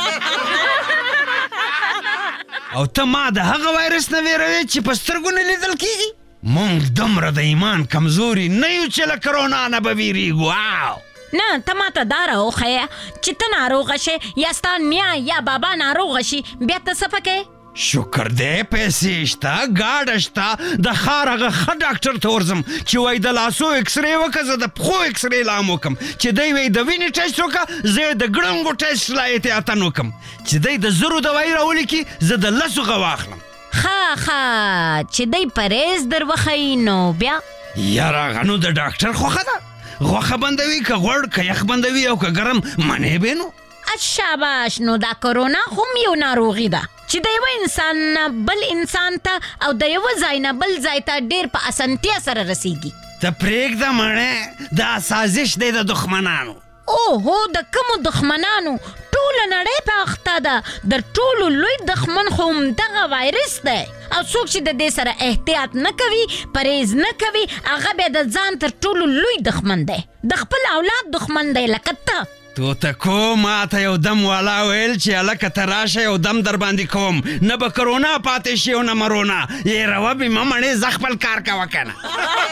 Speaker 12: او ته ما د هغه وایرس نه ویروې چې په سترګو نه لیدل کېږي؟ مونږ دومره د ایمان کمزوري نه یو چې له کرونا نه به ویریږو.
Speaker 14: نه ته ماته دا راوښیه چې ته ناروغه شې یا ستا نیا یا بابا ناروغه شي، بیا ته څه پکې؟
Speaker 12: شکر دی پیسې شته، ګاډه شته، د ښار هغه ښه ډاکټر ته ورځم چې وایي د لاسو اکسرې وکړه، زه د پښو اکسرې لا هم وکړم، چې دی وایي د وینې ټسټ وکړه، زه یې د ګړنګو ټسټ لا احتیاطن وکړم، چې دی د زرو دوایي راولیکي، زه د لسو غه واخلم.
Speaker 14: ښه ښه چې دی پرهیز در وښیي نو بیا؟
Speaker 12: یاره هغه نو د ډاکټر خوښه ده، غوښه بندوي که غوړ که یخ بندوي او که ګرم منې به نو.
Speaker 14: شاباش، نو دا کرونا هم یو ناروغي ده چې د یوه انسان نه بل انسان ته او د یوه ځای نه بل ځای ته ډېر په اسانتیا سره رسیږي.
Speaker 12: ته پرېږده مړې، دا سازش دی د دښمنانو.
Speaker 14: اوهو د کومو دښمنانو؟ ټوله نړۍ په اخته ده، د ټولو لوی دښمن خو همدغه وایرس دی، او څوک چې د دې سره احتیاط نه کوي، پرهیز نه کوي، هغه بیا د ځان تر ټولو لوی دښمن دی، د خپل اولاد دښمن دی لکه ته.
Speaker 12: توتکو ما ته یو دم والا ویل چې هلکه ته راشه یو دم در باندې کوم، نه به کرونا پاتې شي او نه مرونا. یې روه بې مه مړې، زه خپل کار کوه که نه.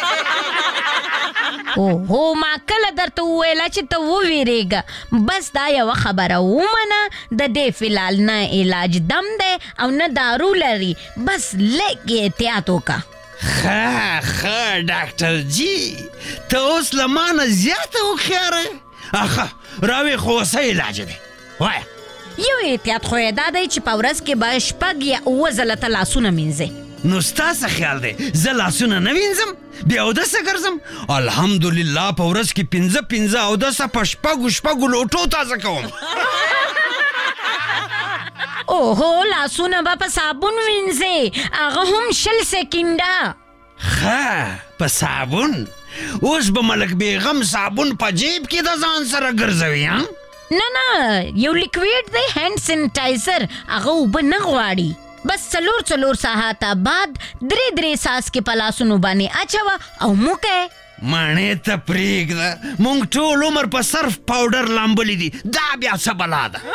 Speaker 14: اوهو ما کله درته وویله چې ته وویرېږه، بس دا یوه خبره ومنه، د دې فلحال نه علاج دم دی او نه دارو لري، بس لږ احتیاط وکړه.
Speaker 12: ښه ښه ډاکټر جي، ته اوس له ما نه زیاته هوښیاره یې. اخه راوې خو څه علاج دی؟ وایه.
Speaker 14: یو احتیاط خو یې دا دی چې په ورځ کې به شپږ یا اووه ځله ته لاسونه مینځې.
Speaker 12: نو ستا څه خیال دی زه لاسونه نه وینځم بیا اودسه ګرځم؟ الحمدلله په ورځ کې پنځه پنځه اودسه په شپږو شپږو لوټو تازه کوم.
Speaker 14: اوهو لاسونه به په صابون وینځې، هغه هم شل سکنډه.
Speaker 12: ښه په صابون؟ اوس به ملک بیغم صابون په جیب کې د ځان سره ګرځوي؟ ها
Speaker 14: نه نه، یو لیکویډ دی هینډ سینیټایزر، هغه اوبه نه غواړي، بس څلور څلور ساعته بعد درې درې څاڅکي په لاسونو باندې اچوه او موکه.
Speaker 12: مڼې ته پرېږده، موږ ټول عمر په صرف پاوډر لامبلي دي، دا بیا څه بلا ده؟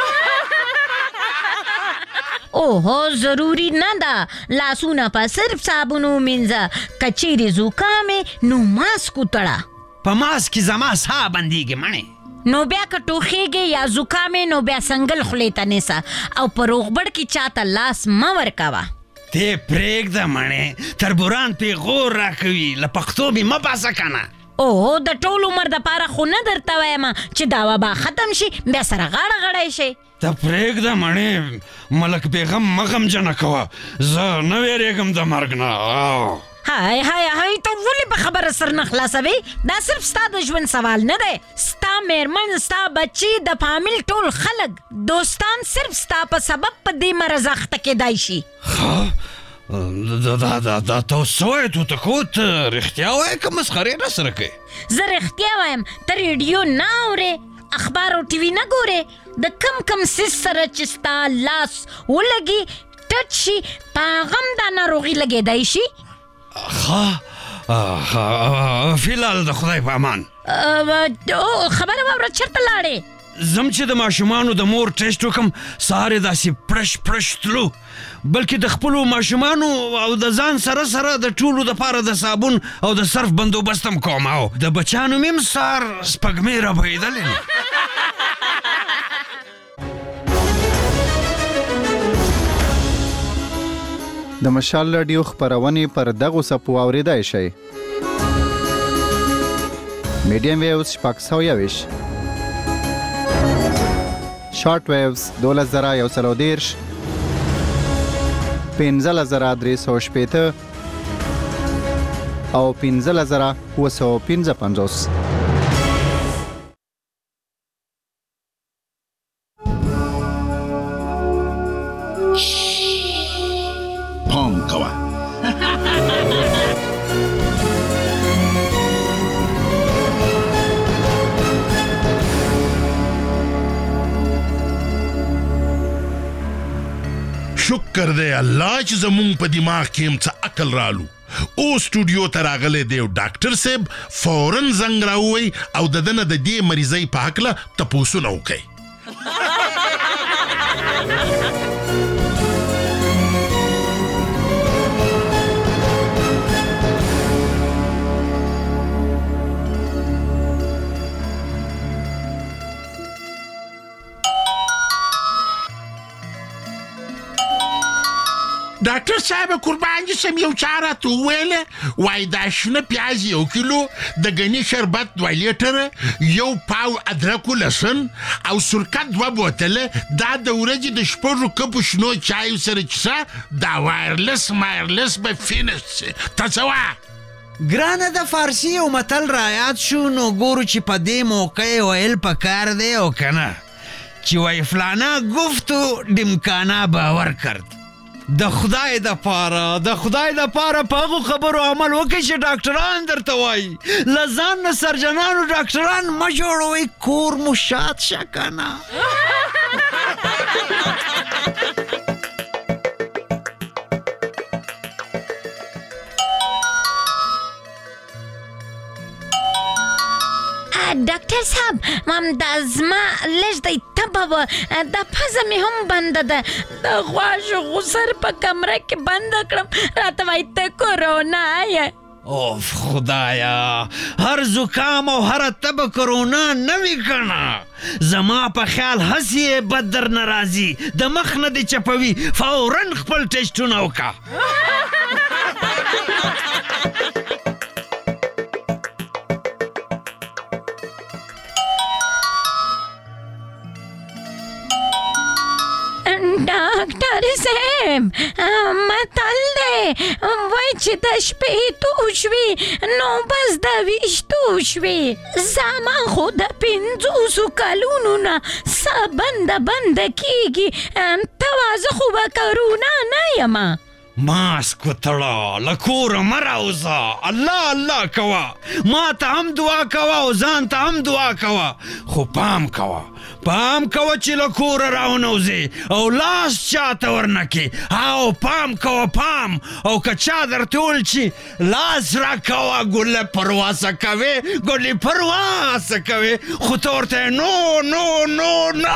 Speaker 14: اوهو ضروری نه ده، لاسونه په صرف صابون ومینځه، که چیرې زکام نو ماسک وتړه.
Speaker 12: په ماسک کې زما ساه بندیږي مڼې.
Speaker 14: نو بیا که ټوخیږي یا زکام نو بیا سنګل خولې ته نیسه او په روغبړ کې چاته لاس مه ورکوه.
Speaker 12: ته پرېږده مڼې، تربوران پې غور راکوي، له پښتو مې مه باسه که نه.
Speaker 14: اوهو د ټول عمر دپاره خو نه درته وایم چې دا وبا ختم شي بیا سره غاړه غړی شي.
Speaker 12: ته پرېږده مڼې، ملک بیغم مه غمجنه کوه، زه نه ویرېږم د مرګ نه.
Speaker 14: هاي هاي هاي ته ولې په خبره سر نه خلاصوي؟ دا صرف ستا د ژوند سوال نه دی، ستا میرمن، ستا بچي، د فامیل ټول خلک دوستان صرف ستا په سبب په دې مرض اخته کېدای شي.
Speaker 12: دا دا دا دا ته څه وایې توتکو؟ ته رښتیا وایې که مسخرې راسره کوې؟
Speaker 14: زه رښتیا وایم، ته ریډیو نه اورې، اخبار او ټي وي نه ګورې، د کم کم څیز سره چې ستا لاس ولګي ټچ شي په هغه هم دا ناروغي لګېدای شي.
Speaker 12: ښه فی الحال د خدای په امان.
Speaker 14: خبره واوره، چېرته لاړې؟
Speaker 12: زم چې د ماشومانو د مور ټیسټ وکم سهار یې داسې پړش پړش تلو بلکې د خپلو ماشومانو او د ځان سره سره د ټولو دپاره د صابون او د صرف بندوبست هم کوم او د بچیانو مې هم سهار سپږمې رابهېدلې
Speaker 3: د مشال راډیو خپرونې پر دغو څپو اورېدای شئ. میډیم ویوز شپږ سوه یوویشت، شارټ ویوز دولس زره یو سل او دېرش، پنځلس زره درې سوه شپېته او پنځلس زره اووه سوه پنځه پنځوس.
Speaker 7: پام کوه شکر دی الله چې زمونږ په دماغ کې هم څه عقل رالو. او سټوډیو ته راغلی دی ډاکټر صاحب فورن زنګ راووی او د ده نه د دې مریضۍ په هکله تپوسونه وکئ. ډاکټر صاحب قربان دي سم یو چاره تو ویله وای دا شنه پیاز یو کیلو د غنی شربت دوه لیټره یو پاو ادرک لسن او سرکه دوه بوتله دا د ورځې د شپږو کپو شنو چای سره چا دا وایرلس مایرلس به فینس تاسو
Speaker 12: ګرانه د فارسی او متل رایات شو نو ګورو چې په دې موقع ویل پکار دی او کنه چې وای فلانا گفتو ډمکانا باور کرد. د خدای د پاره د خدای د پاره په هغو خبرو عمل وکړئ چې ډاکټران درته وایي. له ځان نه سرجنانو ډاکټران مه جوړوئ کور مو شاد شه کنه.
Speaker 14: ډاکټر صاحب مام دا زما لږ دی تبه وه دا پزه مې هم بنده ده د غواښو غوسر په کمره کې بنده کړم راته وایي ته کرونا یې.
Speaker 12: اوف خدایا هر زکام او هر تبه کرونا نه وي کنه. زما په خیال هسې یې بد در نه راځي د مخ نه دې چپوي فورا خپل ټیسټونه وکړه.
Speaker 14: ډاکټر صاحب متل دی وایي چې د شپې تو شوي نو بس د ویشتو شوي. زما خو د پنځوسو کلونو نه سا بنده بنده کېږي ته وازه خو به کرونا نه یمه.
Speaker 12: ماسک وتړه له کوره مه راوځه الله الله کوه ما ته هم دعا کوه او ځان ته هم دعا کوه خو پام کوه پام کوه چې له کوره راونوځې او لاس چاته ورنکې او پام کوه پام او که چا درته وویل چې لاس راکوه ګله پرواسه کوې ګلې پرواسه کوې خو ته ورته نو نو نو نو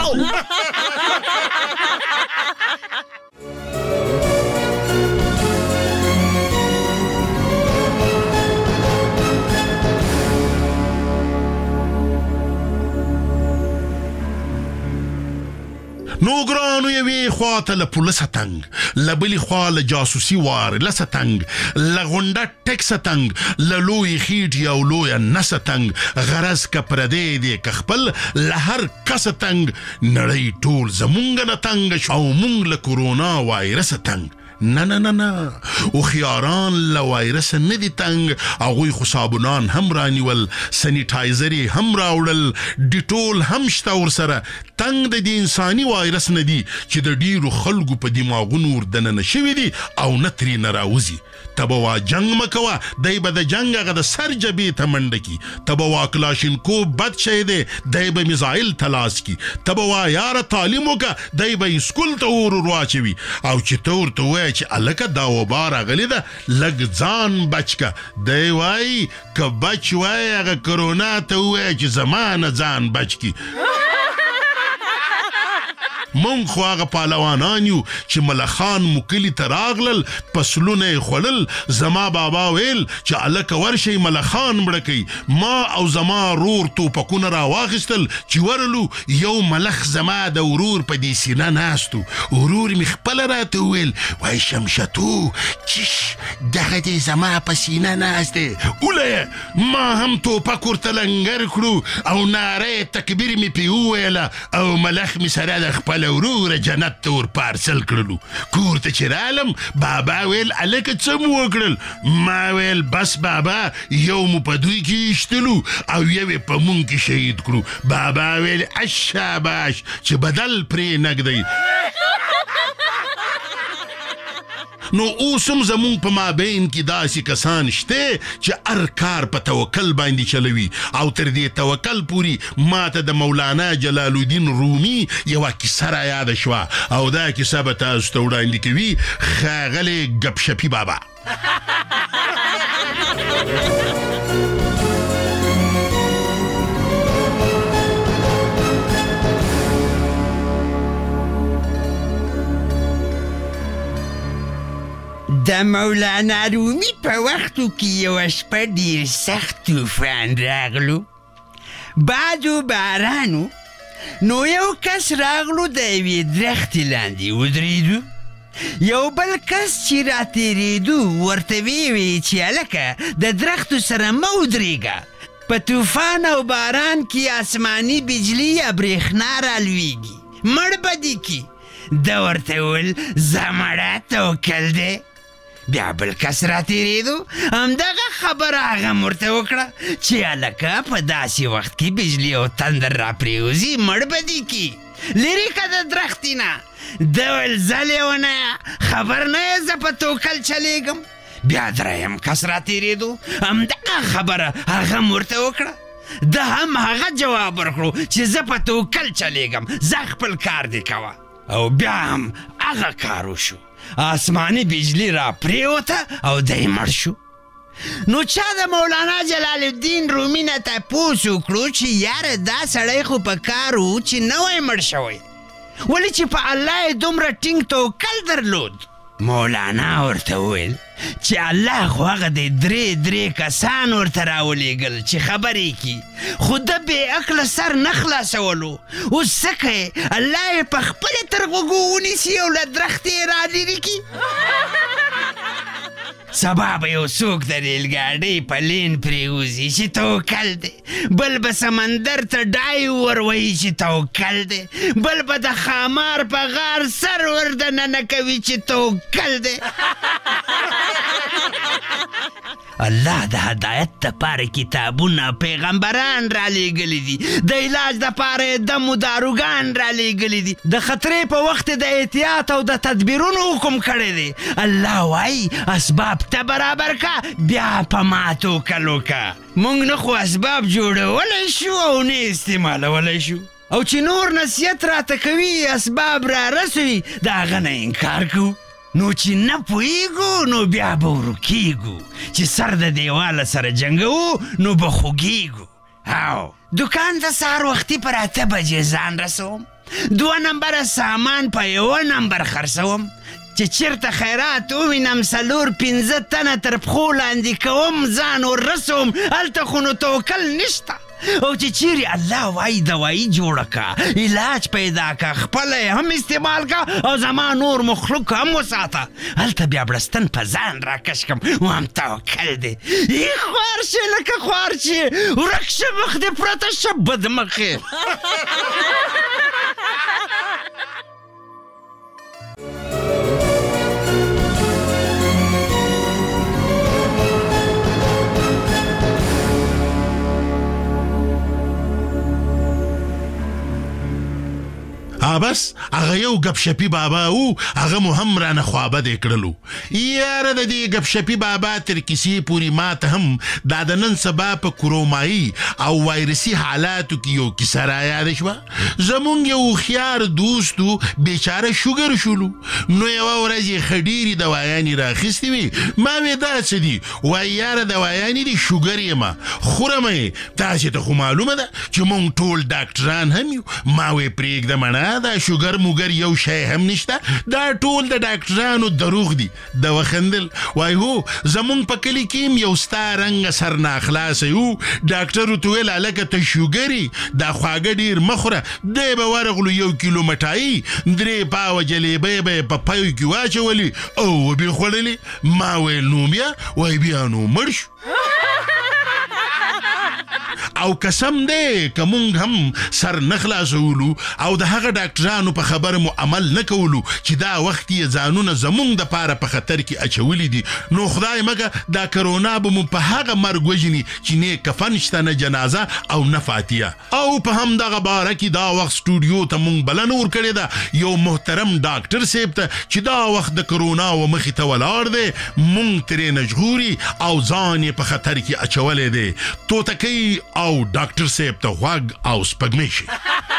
Speaker 7: نو ګرانو یوې خوا ته له پولیسه تنګ له بلې خوا له جاسوسي وارلسه تنګ له غونډه ټکسه تنګ له لویې خېټې او لویه نسه تنګ غرض که پردی دی که خپل له هر کسه تنګ نړۍ ټول زمونږ نه تنګ شو او مونږ له کورونا وایرسه تنګ. نه نه نه نه هوښیاران له وایرس نه دي تنګ هغوی خو صابونان هم رانیول سینیټایزر یې هم راوړل ډیټول هم شته ورسره. تنګ د دې انساني وایرس نه دي چې د ډیرو خلکو په دماغونو وردننه شوي دي او نه ترې نه راوځي. ته به وا جنګ مه کوه دی به د جنګ هغه د سر جبې ته منډه کي. ته به وا کلاشینکوف بد شی دی دی به میزایل ته لاس کي. ته به وا یاره تعلیم وکړه دی به یې سکول ته اور ور واچوي او چې ته ورته ووایه چې هلکه دا وبا راغلې ده لږ ځان بچ که دی وایي که بچ وایي هغه کرونا ته ووایه چې زما نه ځان بچ کي. مونږ خو هغه پهلوانان یو چې ملخان مو کلي ته راغلل فصلونه یې خوړل. زما بابا ویل چې هلکه ورشئ ملخان مړه کوي. ما او زما رور توپکونه راواخیستل چې ورلو یو ملخ زما د ورور په دې سینه ناستو. ورور مې خپله راته وویل وای شمشتو چش دغه دې زما په سینه ناست دی اوله. ما هم توپک ورته لنګر کړو او ناره تکبیر مې پې وویله او ملخ مې سره د خپله وروره جنت ته ور پارسل کړلو. کور ته چې رالم بابا ویل هلکه څه مو وکړل؟ ما ویل بس بابا یو مو په دوی کې ایشتلو او یو یې په مونږ کې شهید کړو. بابا ویل شاباش چې بدل پرې نږدی. نو اوس هم زمونږ په مابین کې داسې کسان شته چې هر کار په توکل باندې چلوي او تر دې توکل پوري ماته د مولانا جلال الدین رومي یوه کیسه را یاده شوه او دا کیسه به تاسو ته وړاندې کوي ښاغلی ګپشپي بابا.
Speaker 12: د مولانا رومي په وختو کې یوه شپه ډېر سخت طوفان راغلو، باد و بارانو. نو یو کس راغلو د یوې درختې لاندې ودرېدو. یو بل کس چې راتېرېدو ورته ویې ویې چې هلکه د درختو سره مه ودرېږه، په طوفان او باران کې آسماني بجلي یا برېښنا رالویږي، مړ به دې کي. ده ورته وویل زه مړه توکل دی. بیا بل کس راتېرېدو همدغه خبره هغه م ورته وکړه چې هلکه په داسې وخت کې بجلي او تندر راپرېوځي مړ به دې کي، لرې که د درختې نه. ده ویل زه لیونیه خبر نه یې زه په توکل چلېږم. بیا دریم کس راتېرېدو همدغه خبره هغه م ورته وکړه. ده هم هغه جواب ورکړو چې زه په توکل چلېږم، زه خپل کار دې کوه. او بیا هم هغه کار وشو، آسمانی بجلی را پریوته او دی مړ شو. نو چا د مولانا جلال الدین رومي نه تپوس وکړو چې یاره دا سړی خو په کار و چې نه وای مړ شوی، ولې چې په الله یې دومره ټینګ توکل درلود. مولانا ورته وویل چې الله خو هغه د درې درې کسان ورته راولېږل چې خبرې کي، خو ده بې عقله سر نه خلاصولو. اوس څه کوې؟ الله یې په خپلې تر غوږو ونیسي او له درختې یې رالرې کي. سبا به یو څوک د ریلګاډۍ په لین پرېوځي چې توکل دی، بل به سمندر ته ډای وروهي چې توکل دی، بل به د خامار په غار سر ور دننه کوي چې توکل دی. الله د هدایت دپاره کتابونه پیغمبران را لیږلي دي، د علاج دپاره یې دم و داروګان را لیږلي دي، د خطرې په وخت د احتیاط او د تدبیرونو حکم کړی دی. الله وایي اسباب ته برابر کا، بیا په ما توکل وکړه. موږ نه خو اسباب جوړولی شو او نه استعمالولی شو، او چې نور نصیحت راته کوي اسباب را رسوي د هغه نه انکار کوو. نو چې نه پوهیږو نو بیا به ورکیږو، چې سر د دیواله سره جنګوو نو به خوږیږو. او دکان ته سهار وختي پر اته بجې ځان رسوم، دوه نمبره سامان په یوه نمبر خرڅوم، چې چیرته خیرات ووینم څلور پنځه تنه تر پښو لاندې کوم ځان وررسوم، هلته خو نو توکل نشته. او چې چیرې الله وایي دوایي جوړه کا، علاج پیدا کا، خپله هم استعمال کا او زما نور مخلوق هم وساته، هلته بیا بړستن په ځان راکش کم وایم توکل دی. ای خوار شي لکه خوار چې ورک شه مخ دې پرته شه بدمخې.
Speaker 7: بس هغه یو ګپشپي بابا و، هغه مو هم رانه خوابدې کړلو. یاره د دې ګپشپي بابا تر کیسې پورې ما ته هم دا د نن سبا په کرومایي او وایرسي حالاتو کې یو کیسه را یاده شوه. زمونږ یو هوښیار دوستو بیچاره شوګر شولو، نو یوه ورځ یې ښه ډېرې دوایانې راخیستې وې. ما وې دا څه دي؟ وایي یاره دوایانې دي شوګر یمه خورمه یې، تاسې ته خو معلومه ده چې مونږ ټول ډاکټران هم یو. ما وې پرېږده مڼه دا شوګر موګر یو شی هم نشته دا ټول د ډاکټرانو دروغ دي د وخندل وای هو زمونږ په کلی کې یو ستا رنګ سر نه خلاص یو ډاکټر تو ویل الګه ته شوګری دا خواګه ډیر مخوره دی به ورغلو یو کیلو مټای درې پاو جلیبې به په پایو کې واچولي او به خړلې ما ویل نو بیا وای بیا نو مرش او قسم دې کومږ هم سر نخلاصولو او د هغه ډاکټرانو په خبره مو عمل نکولو چې دا وخت یې ځانونه زمونږ د پاره په خطر کې اچولې دي نو خدای مګه دا کرونا به مو په هغه مرګ وژني چې نه کفن شته نه جنازه او نه فاتحه او په هم دغه باره کې دا وخت سټوډیو ته مونږ بلنه ورکړې ده یو محترم ډاکټر صاحب ته چې دا وخت د کرونا و مخې ته ولاړ دی مونږ ترې نجغوري او ځان یې په خطر کې اچولې دی توتکۍ او ډاکټر صاحب ته غوږ او سپګمې شي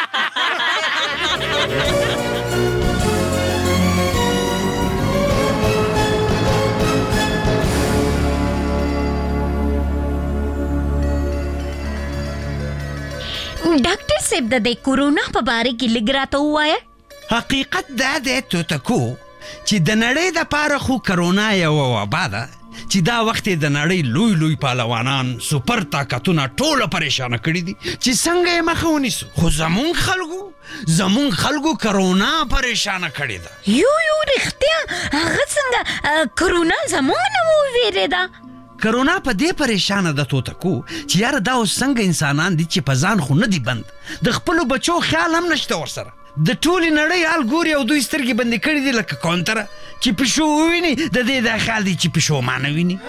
Speaker 14: ډاکټر صاحب د کورونا په باره کې لږ راته ووایه.
Speaker 12: حقیقت دا دی توتکو چې د نړۍ د پاره خو کرونا یو وبا ده چې دا وخت د نړۍ لوی لوی پهلوانان سپر طاقتونه ټوله پریشانه کړي دي چې څنګه یې مخه ونیسو خو زمونږ خلکو زمونږ خلکو کرونا پریشانه کړي ده.
Speaker 14: یو یو رښتیا هغه څنګه کرونا زمونږ نه وویرېده؟
Speaker 12: کرونا په دې پریشانه ده توتکو چې یاره دا اوس څنګه انسانان دي چې په ځان خو نه دي بند د خپلو بچو خیال هم نشته ورسره د ټولې نړۍ حال ګوري او دوی سترګې بندې کړي دي لکه کونتره چې پیشو وویني د دې دا خیال دی چې پیشو ما نه ویني.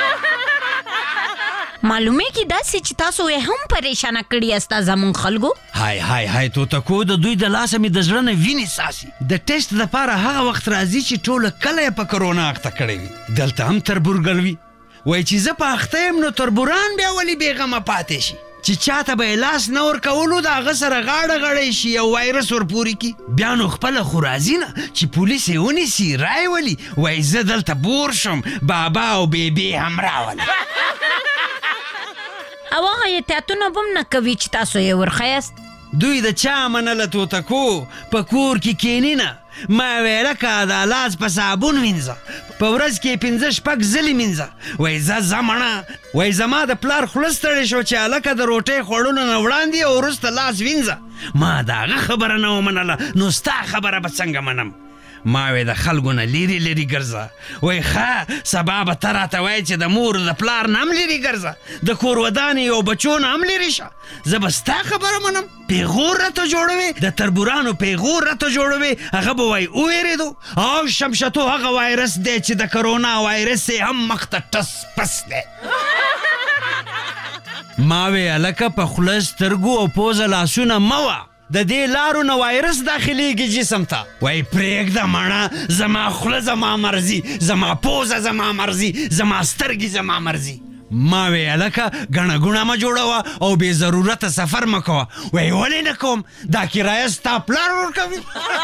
Speaker 14: معلومیږي داسې چې تاسو یې هم پریشانه کړي یاسته زمونږ خلکو.
Speaker 12: هاي هاي هاي توتکو د دوی د لاسه مې د زړه نه وینې څاڅي د ټیسټ دپاره هغه وخت راځي چې ټوله کله یې په کرونا اخته کړی وي دلته هم تربورګل وي وای چې زه په اخته یم نو تربوران بیا ولې بېغمه پاتې شي چې چاته به لاس نه ورکولو د هغه سره غاړه غړی شي او وایرس ورپورې کړي بیا نو خپله خو راځي نه چې پولیس یې ونیسي رای ولي وای زه دلته بور شم بابا او بیبي هم راولي
Speaker 14: او هغه احتیاطونه به هم نه کوي چې تاسو یې ورښیاست.
Speaker 12: دوی د چا منله توتکو په کور کې کینی نه ما ویله که دا لاس په صابون وینځه په ورځ کې پنځه شپږ ځلې مینځه وای زه زمړه وای زما د پلار خوله ستړې شو چې هلکه د روټۍ خوړلو نه وړاندې او وروسته لاس وینځه ما د هغه خبره نه ومنله نو ستا خبره به څنګه منم ما وی د خلکو نه لیرې لیرې ګرځه وای ښه سبا به ته راته وایې چې د مور د پلار نه هم لیرې ګرځه د کور ودانې او بچو نه هم لیرې شه زه به ستا خبره منم پیغور راته جوړوې د تربورانو پیغور راته جوړوې هغه به وایي وویرېدو او شمشتو هغه وایرس دی چې د کرونا وایرس یې هم مخ ته ټس پس دی ما وی هلکه په خوله سترګو او پوزه لاسونه مه وه د دې لارو نه وایرس داخلیږي جسم ته وای پرېږده مړه زما خوله زما مرضي زما پوزه زما مرضي زما سترګې زما مرضي ما وی هلکه ګڼه ګوڼه مه جوړوه او بې ضرورته سفر مه کوه وای ولې نه کوم دا کرایه ستا پلار ورکوي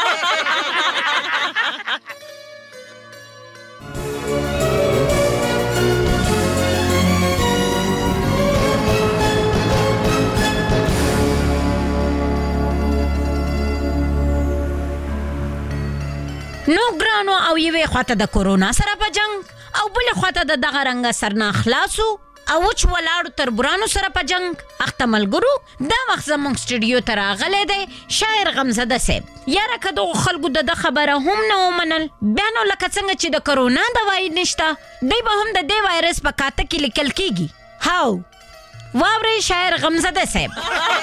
Speaker 14: نو ګرانو او یوې خواته د کورونا سره په جنگ او بلې خواته د دغه رنګه سرنا خلاصو او وچ ولاړو تربورانو سره په جنگ اخته ملګرو دا وخت زموږ سټوډیو ته راغلی دی شاعر غمزده صاحب یاره که دغو خلکو د ده خبره هم نه ومنل بیا نو لکه څنګه چې د کرونا دوایي نشته دی به هم د دې وایرس په کاته کې لیکل کیږي هاو واورئ شاعر غمزده صاحب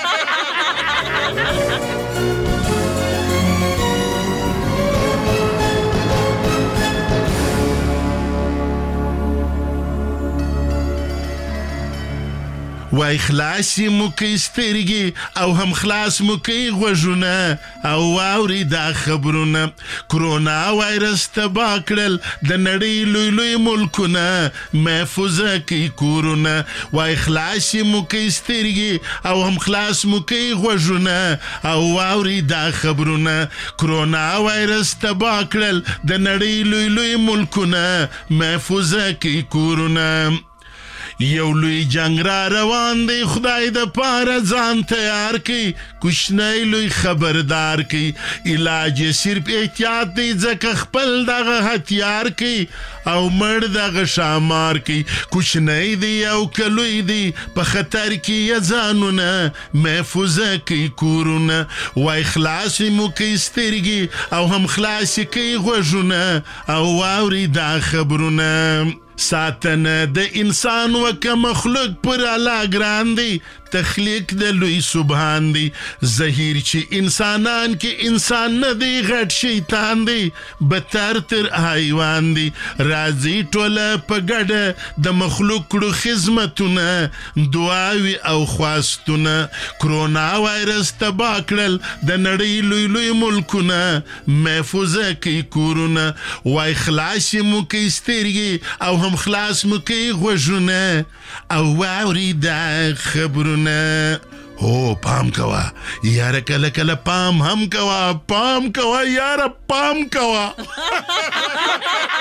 Speaker 7: وای خلاص مو کوي سترګې او هم خلاص مو کوي غوږونه او واوري دا خبرونه کرونا وایرس تباه کړل د نړۍ لوی لوی ملکونه محفوظه کوي کورونه وای خلاص مو کوي سترګې او هم خلاص مو کوي غوږونه او واوري دا خبرونه کرونا وایرس تباه کړل د نړۍ لوی لوی ملکونه محفوظه کوي کورونه یو لوی جنگ را روان دی خدای د پاره ځان تیار کی کوشنی لوی خبردار کی علاج صرف احتیاط دی ځکه خپل دغه هتیار کی او مړ دغه شامار کی کوشنی دی او کلوی دی په خطر کی ځانونه محفوظه کی کورونه وای خلاص مو کی سترګي او هم خلاص کی غوږونه او واوري دا خبرونه ساتنه د انسان وکه مخلوق پر الله ګران دی تخلیق د لوی سبحان دی زهیر چې انسانان کې انسان نه دی غټ شیطان دی بدتر تر حیوان دی راځي ټوله په ګډه د مخلوق کړو خدمتونه دعاوي او خواستونه کرونا وایرس تبا کړل د نړۍ لوی لوی ملکونه محفوظه کی کورونه وای خلاص مو کی سترګي او هم خلاص مو کی غوږونه او واوري دا خبرونه هو پام کوا یاره کله کله پام هم کوا پام کوا یاره پام کوا